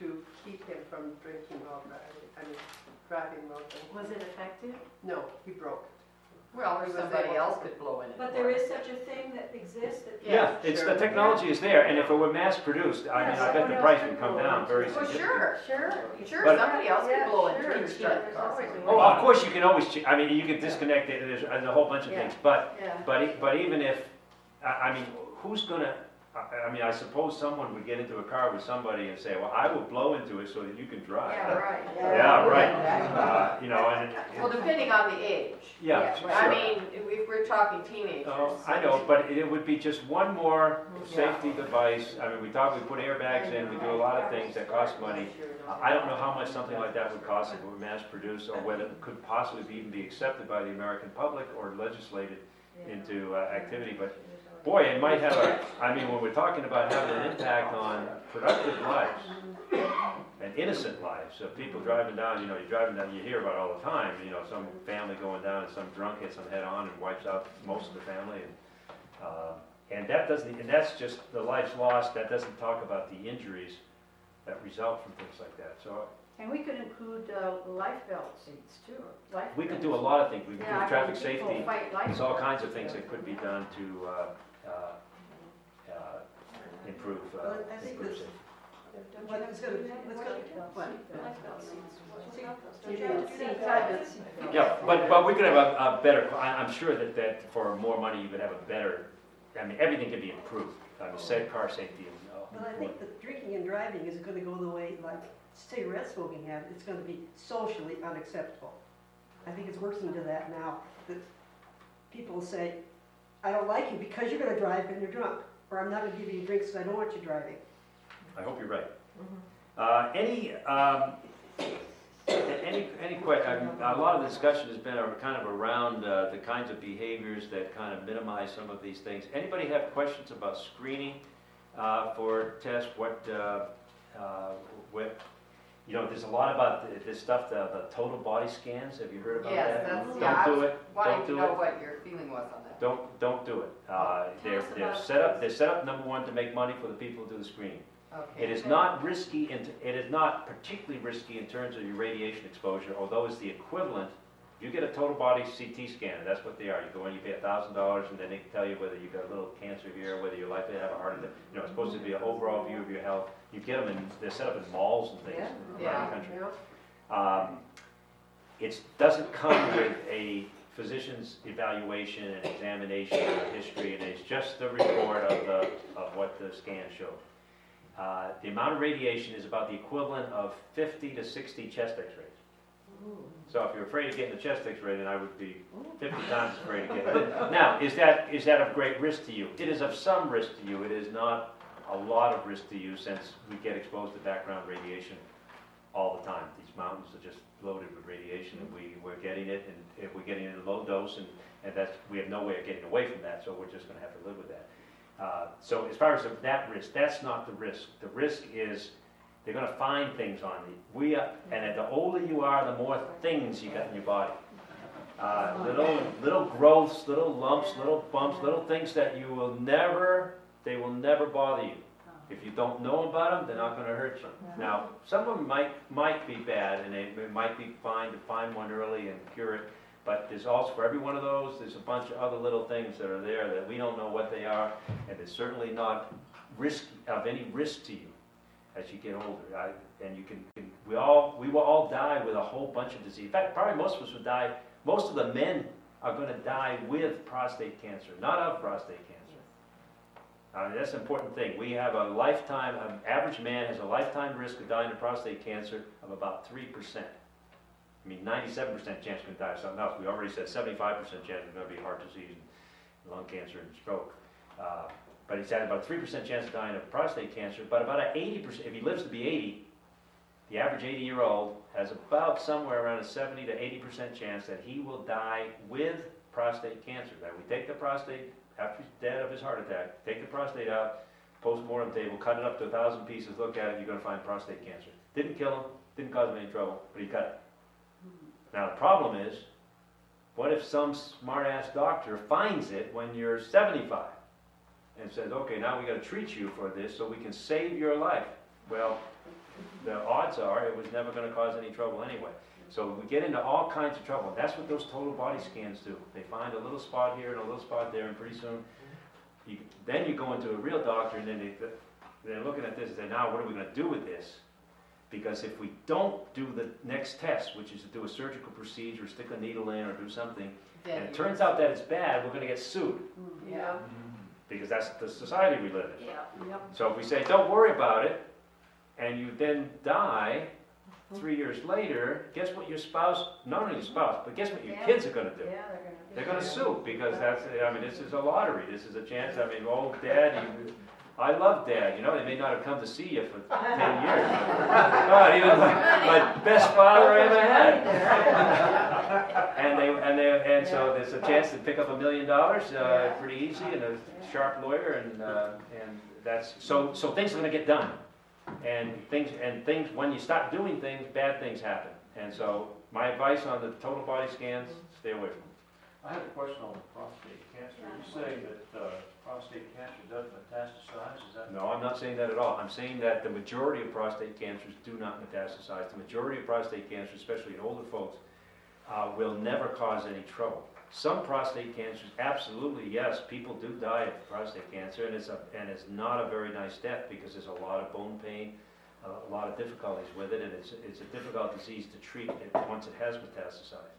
to keep him from drinking while driving, I mean, driving while drinking. Was it effective? No, he broke. Well, or He was somebody able else to- could blow in it. But for there him. is such a thing that exists that. Yeah, it's, the technology is there, and if it were mass produced, I mean, I bet the price would come down very Well, significantly. sure, sure, sure, But- somebody else Yeah, could blow in sure, and sure, start there's the car. always a Oh, way. of course, you can always, ch- I mean, you can disconnect it, there's, there's a whole bunch of Yeah. things, but, Yeah. but, e- but even if, I, I mean, who's gonna, I, I mean, I suppose someone would get into a car with somebody and say, well, I will blow into it so that you can drive. Yeah, right. Yeah, right, uh, you know, and, Well, depending on the age. yeah, Yeah, I sure. mean, if we're talking teenagers. Oh, I know, but it would be just one more safety device. I mean, we talk, we put airbags in, we do a lot of things that cost money. I don't know how much something like that would cost if it were mass produced, or whether it could possibly be- even be accepted by the American public or legislated into uh, activity, but boy, it might have a, I mean, when we're talking about having an impact on productive lives and innocent lives of people driving down, you know, you're driving down, you hear about it all the time, you know, some family going down and some drunk hits them head on and wipes out most of the family, and uh, and that doesn't, and that's just the lives lost. That doesn't talk about the injuries that result from things like that. So And we could include uh, life belt seats too. life we could belts. do a lot of things. We could Yeah, I do mean, traffic people safety. fight life There's all belts. kinds of things that could be done to uh, uh, uh, improve, uh, Well, I think improve this- safety. What is gonna, what's gonna, what? You know, seats, I just- Yeah, but, but we could have a, a better, I, I'm sure that, that for more money, you could have a better, I mean, everything could be improved. I mean, safe car safety and all. Well, I think that drinking and driving is gonna go the way like cigarette smoking had. It's gonna be socially unacceptable. I think it's worse into that now, that people say, I don't like you because you're gonna drive and you're drunk, or I'm not gonna give you drinks because I don't want you driving. I hope you're right. Uh, any, um, any, any que, a lot of the discussion has been ar- kind of around, uh, the kinds of behaviors that kind of minimize some of these things. Anybody have questions about screening, uh, for tests? What, uh, uh, what, you know, there's a lot about th- this stuff, the, the total body scans. Have you heard about Yes, that? that's, Don't yeah, I do was it. wanting Don't to do know it. what your feeling was on that. Don't, don't do it. Uh, they're, us they're about set up, they're set up, number one, to make money for the people who do the screening. Okay. It is not risky, in it is not particularly risky in terms of your radiation exposure, although it's the equivalent. You get a total body C T scan, and that's what they are. You go in, you pay a thousand dollars, and then they can tell you whether you've got a little cancer here, whether you're likely to have a heart attack. You know, it's supposed to be an overall view of your health. You get them in, they're set up in malls and things Yeah. around the country. Um, it doesn't come with a physician's evaluation and examination of history, and it's just the report of the, of what the scan showed. Uh, the amount of radiation is about the equivalent of fifty to sixty chest x-rays. So if you're afraid of getting a chest x-ray, then I would be fifty times afraid of getting it. Now, is that, is that of great risk to you? It is of some risk to you. It is not a lot of risk to you, since we get exposed to background radiation all the time. These mountains are just loaded with radiation, and we, we're getting it, and if we're getting it in low dose, and, and that's, we have no way of getting away from that, so we're just gonna have to live with that. Uh, so as far as that risk, that's not the risk. The risk is they're gonna find things on you. We, are, and the older you are, the more things you got in your body. Uh, little, little growths, little lumps, little bumps, little things that you will never, they will never bother you. If you don't know about them, they're not going to hurt you. Now, some of them might might be bad, and they, it might be fine to find one early and cure it. But there's also, for every one of those, there's a bunch of other little things that are there that we don't know what they are, and it's certainly not risk of any risk to you as you get older. I, and you can, can, we all, we will all die with a whole bunch of disease. In fact, probably most of us would die. Most of the men are going to die with prostate cancer, not of prostate cancer. I mean, that's an important thing. We have a lifetime, an average man has a lifetime risk of dying of prostate cancer of about three percent. I mean, ninety-seven percent chance you're going to die of something else. We already said seventy-five percent chance it's going to be heart disease and lung cancer and stroke. Uh, but he's had about a three percent chance of dying of prostate cancer, but about an eighty percent, if he lives to be eighty, the average eighty-year-old has about somewhere around a seventy to eighty percent chance that he will die with prostate cancer. Now, we take the prostate, after he's dead of his heart attack, take the prostate out, post-mortem table, cut it up to a thousand pieces, look at it, you're going to find prostate cancer. Didn't kill him, didn't cause him any trouble, but he cut it. Now, the problem is, what if some smart-ass doctor finds it when you're seventy-five and says, okay, now we got to treat you for this so we can save your life? Well, the odds are it was never gonna cause any trouble anyway. So we get into all kinds of trouble. That's what those total body scans do. They find a little spot here and a little spot there, and pretty soon, you, then you go into a real doctor, and then they, they're looking at this and say, now what are we gonna do with this? Because if we don't do the next test, which is to do a surgical procedure, stick a needle in or do something, Then and it turns out that it's bad, we're gonna get sued. Yeah. Because that's the society we live in. Yeah. Yep. So if we say, don't worry about it, and you then die three years later, guess what your spouse, not only your spouse, but guess what your Yeah. kids are gonna do? Yeah, they're gonna. They're gonna sue, because that's, I mean, this is a lottery, this is a chance, I mean, oh, Dad, you, I love Dad, you know, they may not have come to see you for ten years. God, he was my, my best father I ever had. And they, and they, and so there's a chance to pick up a million dollars, uh, pretty easy, and a sharp lawyer, and, uh, and that's, so, so things are gonna get done. And things, and things, when you stop doing things, bad things happen. And so, my advice on the total body scans, stay away from them. I had a question on prostate cancer. Are you saying that uh, prostate cancer doesn't metastasize? Is that? No, I'm not saying that at all. I'm saying that the majority of prostate cancers do not metastasize. The majority of prostate cancers, especially in older folks, uh, will never cause any trouble. Some prostate cancers, absolutely, yes, people do die of prostate cancer, and it's a, and it's not a very nice death because there's a lot of bone pain, uh, a lot of difficulties with it, and it's it's a difficult disease to treat it once it has metastasized.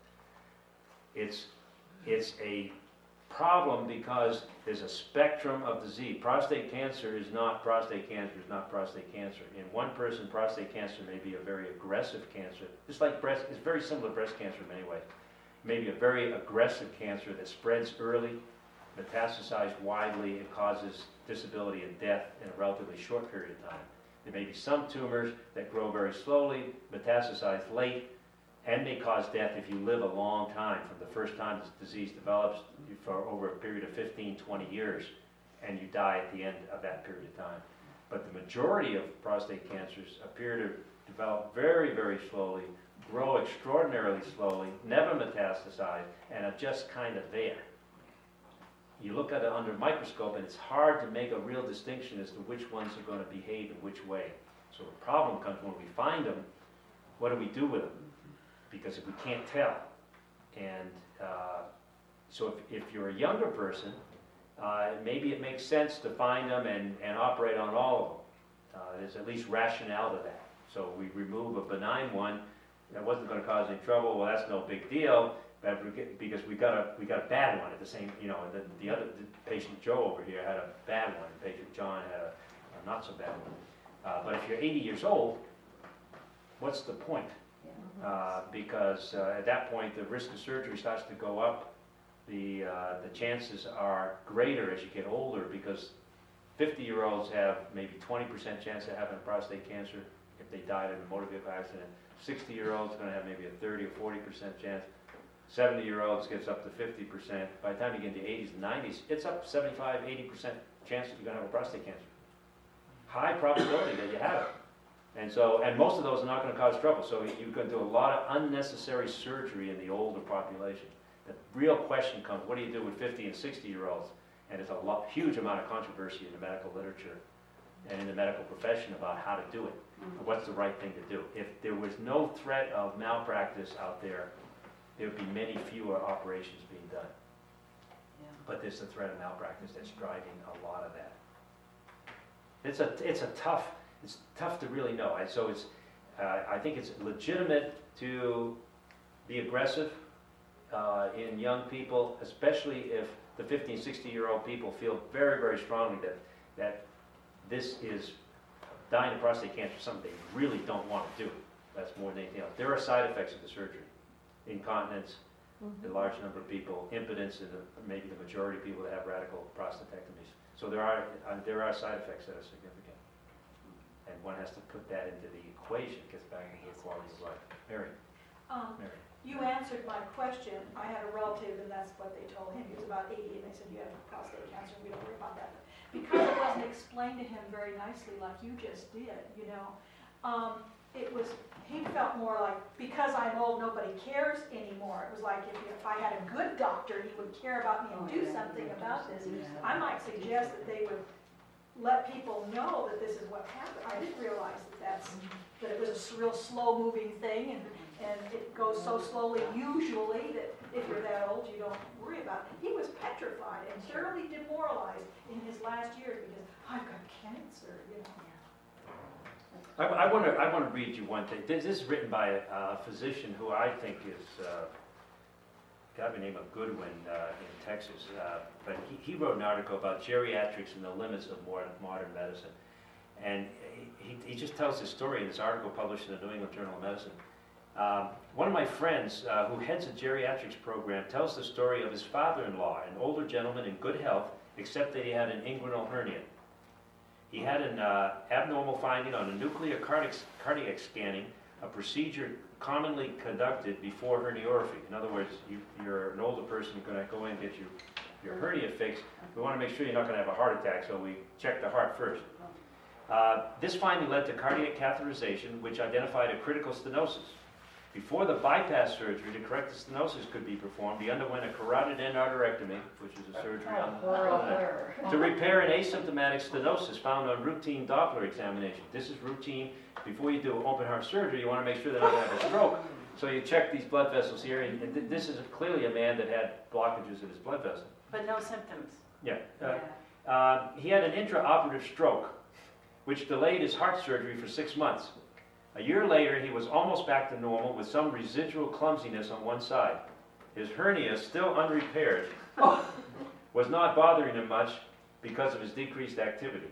It's it's a problem because there's a spectrum of disease. Prostate cancer is not prostate cancer is not prostate cancer. In one person, prostate cancer may be a very aggressive cancer. Just like breast, it's very similar to breast cancer in many ways. Maybe a very aggressive cancer that spreads early, metastasizes widely, and causes disability and death in a relatively short period of time. There may be some tumors that grow very slowly, metastasize late, and may cause death if you live a long time from the first time this disease develops for over a period of fifteen, twenty years, and you die at the end of that period of time. But the majority of prostate cancers appear to develop very, very slowly, grow extraordinarily slowly, never metastasize, and are just kind of there. You look at it under a microscope, and it's hard to make a real distinction as to which ones are going to behave in which way. So the problem comes when we find them, what do we do with them? Because if we can't tell, and uh, so if, if you're a younger person, uh, maybe it makes sense to find them and, and operate on all of them. Uh, there's at least rationale to that. So we remove a benign one that wasn't going to cause any trouble. Well, that's no big deal, but we get, because we got a we got a bad one at the same. You know, the, the other the patient Joe over here had a bad one. And patient John had a, a not so bad one. Uh, but if you're eighty years old, what's the point? Uh, because uh, at that point, the risk of surgery starts to go up. The uh, the chances are greater as you get older because fifty-year-olds have maybe twenty percent chance of having prostate cancer if they died in a motor vehicle accident. sixty-year-olds are going to have maybe a thirty or forty percent chance. seventy-year-olds gets up to fifty percent. By the time you get into the eighties and nineties, it's up to seventy-five, eighty percent chance that you're going to have a prostate cancer. High probability that you have it. And so, and most of those are not going to cause trouble. So you can do a lot of unnecessary surgery in the older population. The real question comes, what do you do with fifty and sixty-year-olds? And there's a lot, huge amount of controversy in the medical literature and in the medical profession about how to do it. Mm-hmm. What's the right thing to do? If there was no threat of malpractice out there, there would be many fewer operations being done. Yeah. But there's the threat of malpractice that's driving a lot of that. It's a, it's a tough, it's tough to really know. I, so it's, uh, I think it's legitimate to be aggressive uh, in young people, especially if the fifty and sixty year old people feel very, very strongly that, that this is dying of prostate cancer, something they really don't want to do. That's more than anything else. There are side effects of the surgery. Incontinence, mm-hmm. a large number of people, impotence in the, maybe the majority of people that have radical prostatectomies. So there are, uh, there are side effects that are significant. And one has to put that into the equation, gets back into the quality of life. Mary? Um, Mary. You answered my question. I had a relative, and that's what they told him. He was about eighty, and they said, you have prostate cancer, we don't worry about that. Because it wasn't explained to him very nicely like you just did, you know, um, it was, he felt more like, because I'm old, nobody cares anymore. It was like, if, if I had a good doctor, he would care about me and Oh, do yeah, something yeah, about this. yeah. I might suggest that they would let people know that this is what happened. I didn't realize that that's, that it was a s- real slow-moving thing, and, and it goes so slowly usually that if you're that old, you don't worry about it. He was petrified and thoroughly demoralized in his last years because, I've got cancer, you know. I, I want to I want to read you one thing. This, this is written by a, a physician who I think is uh, got the name of Goodwin uh, in Texas, uh, but he, he wrote an article about geriatrics and the limits of modern, modern medicine, and he, he just tells this story in this article published in the New England Journal of Medicine. Um, one of my friends uh, who heads a geriatrics program tells the story of his father-in-law, an older gentleman in good health, except that he had an inguinal hernia. He had an uh, abnormal finding on a nuclear cardiac, cardiac scanning, a procedure commonly conducted before herniorrhaphy. In other words, you, you're an older person, you're going to go in and get your, your hernia fixed. We want to make sure you're not going to have a heart attack, so we check the heart first. Uh, this finding led to cardiac catheterization, which identified a critical stenosis. Before the bypass surgery to correct the stenosis could be performed, he underwent a carotid endarterectomy, which is a surgery on the, on the neck, to repair an asymptomatic stenosis found on routine Doppler examination. This is routine. Before you do open heart surgery, you want to make sure they're not going to have a stroke. So you check these blood vessels here, and th this is clearly a man that had blockages of his blood vessel. But no symptoms. Yeah. Uh, uh, he had an intraoperative stroke, which delayed his heart surgery for six months. A year later, he was almost back to normal with some residual clumsiness on one side. His hernia, still unrepaired, was not bothering him much because of his decreased activity.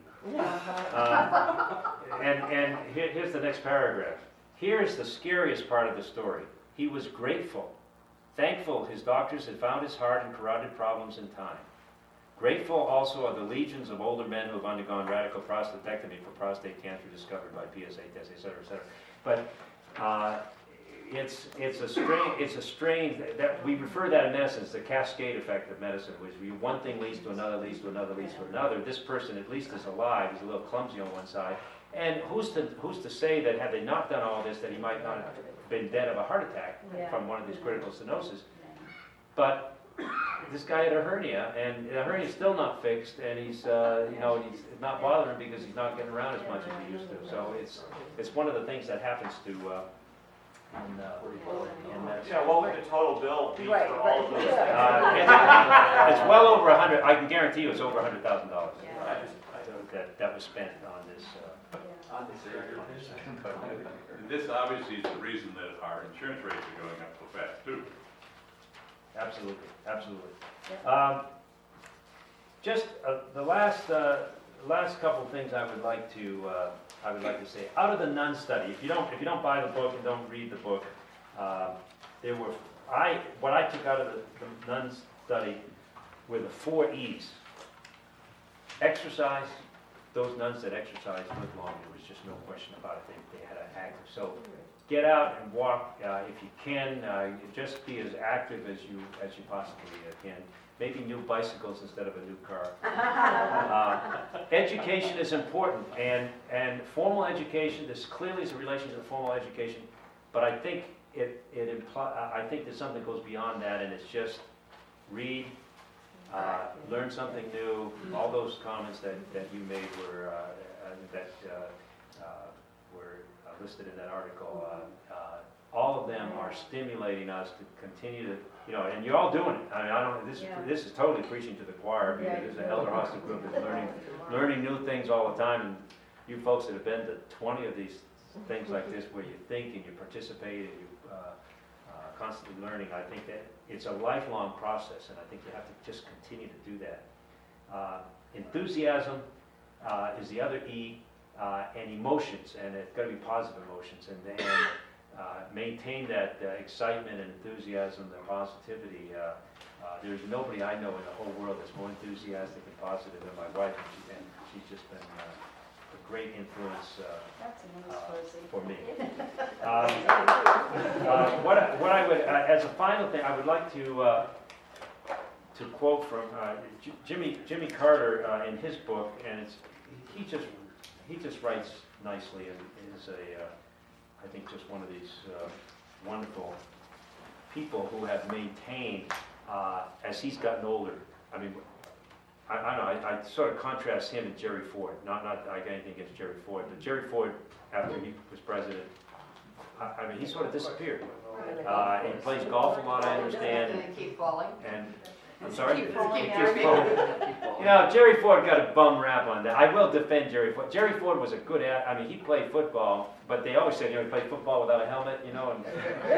Uh, and and here, here's the next paragraph. Here's the scariest part of the story. He was grateful, thankful his doctors had found his heart and carotid problems in time. Grateful also are the legions of older men who have undergone radical prostatectomy for prostate cancer discovered by P S A tests, et cetera, et cetera. But uh, it's it's a strange it's a strange that we refer that in essence the cascade effect of medicine, which we, one thing leads to another, leads to another, leads to another. This person at least is alive. He's a little clumsy on one side, and who's to who's to say that had they not done all this, that he might not have been dead of a heart attack Yeah. from one of these critical stenosis? But this guy had a hernia, and the hernia's still not fixed, and he's, uh, you know, he's not bothering him because he's not getting around as much as he used to. So it's it's one of the things that happens to uh, in, uh, in medicine. Yeah, what would the total bill be Right, for all of those things? Uh, it's, it's well over a hundred. I can guarantee you, it's over a hundred thousand dollars that that was spent on this. Uh, On this area. And this obviously is the reason that our insurance rates are going up so fast too. Absolutely, absolutely. Um, just uh, the last uh, last couple things I would like to uh, I would like to say. Out of the Nun study, if you don't if you don't buy the book and don't read the book, uh, there were I what I took out of the, the Nun study were the four E's. Exercise. Those nuns that exercised lived longer. There was just no question about it. They, they had an active. So get out and walk uh, if you can. Uh, just be as active as you as you possibly uh, can. Maybe new bicycles instead of a new car. uh, education is important, and and formal education. This clearly is a relation to formal education, but I think it it imply. I think there's something that goes beyond that, and it's just read. Uh, learn something new. All those comments that, that you made were uh, uh, that uh, uh, were uh, listed in that article. Uh, uh, all of them are stimulating us to continue to, you know, and you're all doing it. I mean, I don't. This Yeah. is this is totally preaching to the choir because Yeah, there's an elder hostel group that's learning learning new things all the time. And you folks that have been to twenty of these things like this, where you think and you participate and you. Uh, uh, constantly learning, I think that it's a lifelong process, and I think you have to just continue to do that. Uh, enthusiasm uh, is the other E, uh, and emotions, and it's got to be positive emotions, and, and uh, maintain that uh, excitement and enthusiasm, the positivity. Uh, uh, there's nobody I know in the whole world that's more enthusiastic and positive than my wife, and, she, and she's just been uh, a great influence uh, That's a nice uh, pussy. for me. Um, uh, what, I- what I would, uh, as a final thing, I would like to uh, to quote from uh, J- Jimmy Jimmy Carter uh, in his book, and it's he just he just writes nicely, and is a uh, I think just one of these uh, wonderful people who have maintained uh, as he's gotten older. I mean, I, I don't know, I, I sort of contrast him and Jerry Ford, not, not, I got anything against Jerry Ford, but Jerry Ford, after he was president, I, I mean, he sort of disappeared. Uh, he plays golf a lot, I understand, Did it keep falling? and, I'm sorry? Keep falling He out. keeps falling. You know, Jerry Ford got a bum rap on that. I will defend Jerry Ford. Jerry Ford was a good, at, I mean, he played football, but they always said, you know, he played football without a helmet, you know, and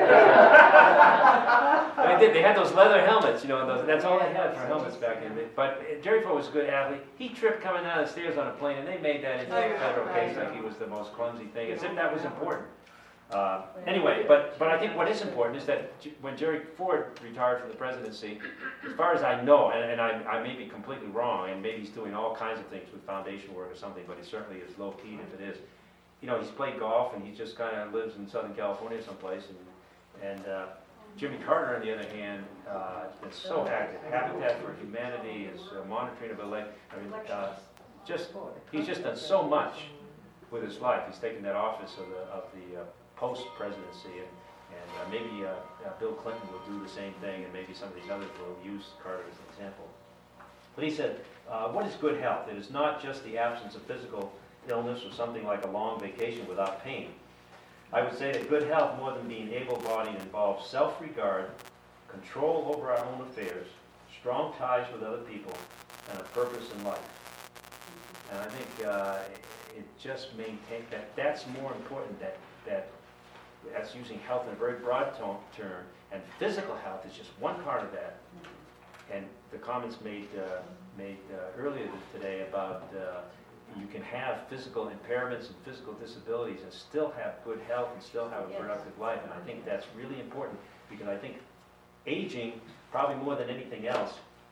they did, they had those leather helmets, you know, and those, that's all they had for helmets back then. But Jerry Ford was a good athlete. He tripped coming down the stairs on a plane, and they made that into a federal case like he was the most clumsy thing, as if that was important. Uh, anyway, but, but I think what is important is that J- when Jerry Ford retired from the presidency, as far as I know, and, and I, I may be completely wrong, and maybe he's doing all kinds of things with foundation work or something, but he certainly is low-keyed if it is. You know, he's played golf, and he just kind of lives in Southern California someplace, and, and uh, Jimmy Carter, on the other hand, uh, has been so active. Habitat for Humanity is uh, monitoring of the lake. I mean, uh, just, he's just done so much with his life. He's taken that office of the, of the uh, post-presidency, and, and uh, maybe uh, uh, Bill Clinton will do the same thing, and maybe some of these others will use Carter as an example. But he said, uh, what is good health? It is not just the absence of physical illness or something like a long vacation without pain. I would say that good health, more than being able-bodied, involves self-regard, control over our own affairs, strong ties with other people, and a purpose in life. And I think uh, it just maintains that. That's more important. That that that's using health in a very broad tone, term, and physical health is just one part of that. And the comments made uh, made uh, earlier today about uh, you can have physical impairments and physical disabilities and still have good health and still have a productive life. And I think that's really important, because I think aging, probably more than anything else,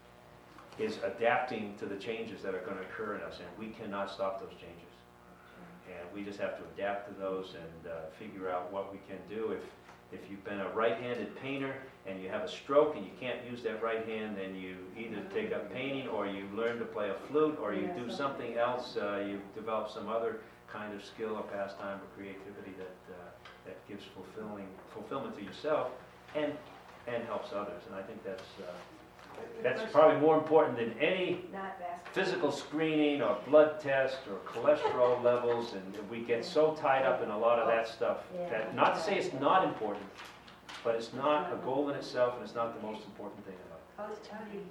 is adapting to the changes that are going to occur in us, and we cannot stop those changes. And we just have to adapt to those and uh, figure out what we can do. If if you've been a right-handed painter and you have a stroke and you can't use that right hand, then you either take up painting, or you learn to play a flute, or you do something else. Uh, you develop some other kind of skill or pastime or creativity that uh, that gives fulfilling fulfillment to yourself and and helps others. And I think that's. Uh, That's probably more important than any physical screening or blood test or cholesterol levels, and we get so tied up in a lot of that stuff. That, not to say it's not important, but it's not a goal in itself, and it's not the most important thing about it.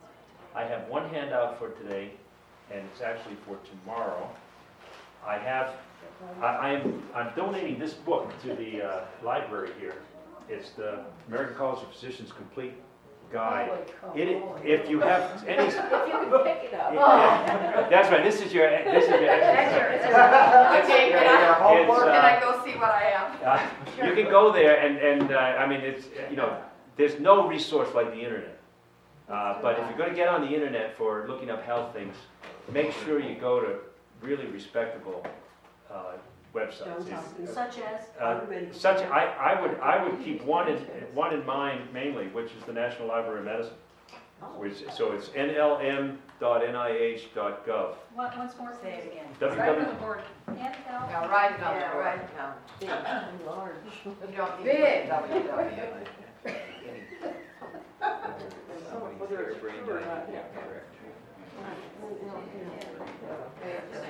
I have one handout for today, and it's actually for tomorrow. I have, I, I'm, I'm donating this book to the uh, library here. It's the American College of Physicians Complete Guide. It, if you have any, If you can pick it up. yeah, that's right. This is your. This is your exercise. Okay, can I, It's, uh, can I go see what I have? Uh, you can go there, and and uh, I mean, it's you know, there's no resource like the internet. Uh, but if you're going to get on the internet for looking up health things, make sure you go to really respectable uh, websites. It's- Such as? uh, such, I, I would, I would keep one in, one in mind mainly, which is the National Library of Medicine. Which, so it's N L M dot N I H dot gov. Once once more, say it again. W Right W on the board. N L. Yeah, write it on the Yeah, board. write it down. Big and large. You don't need Big. to put W W. Somebody's hair brain died. Yeah, correct. Okay,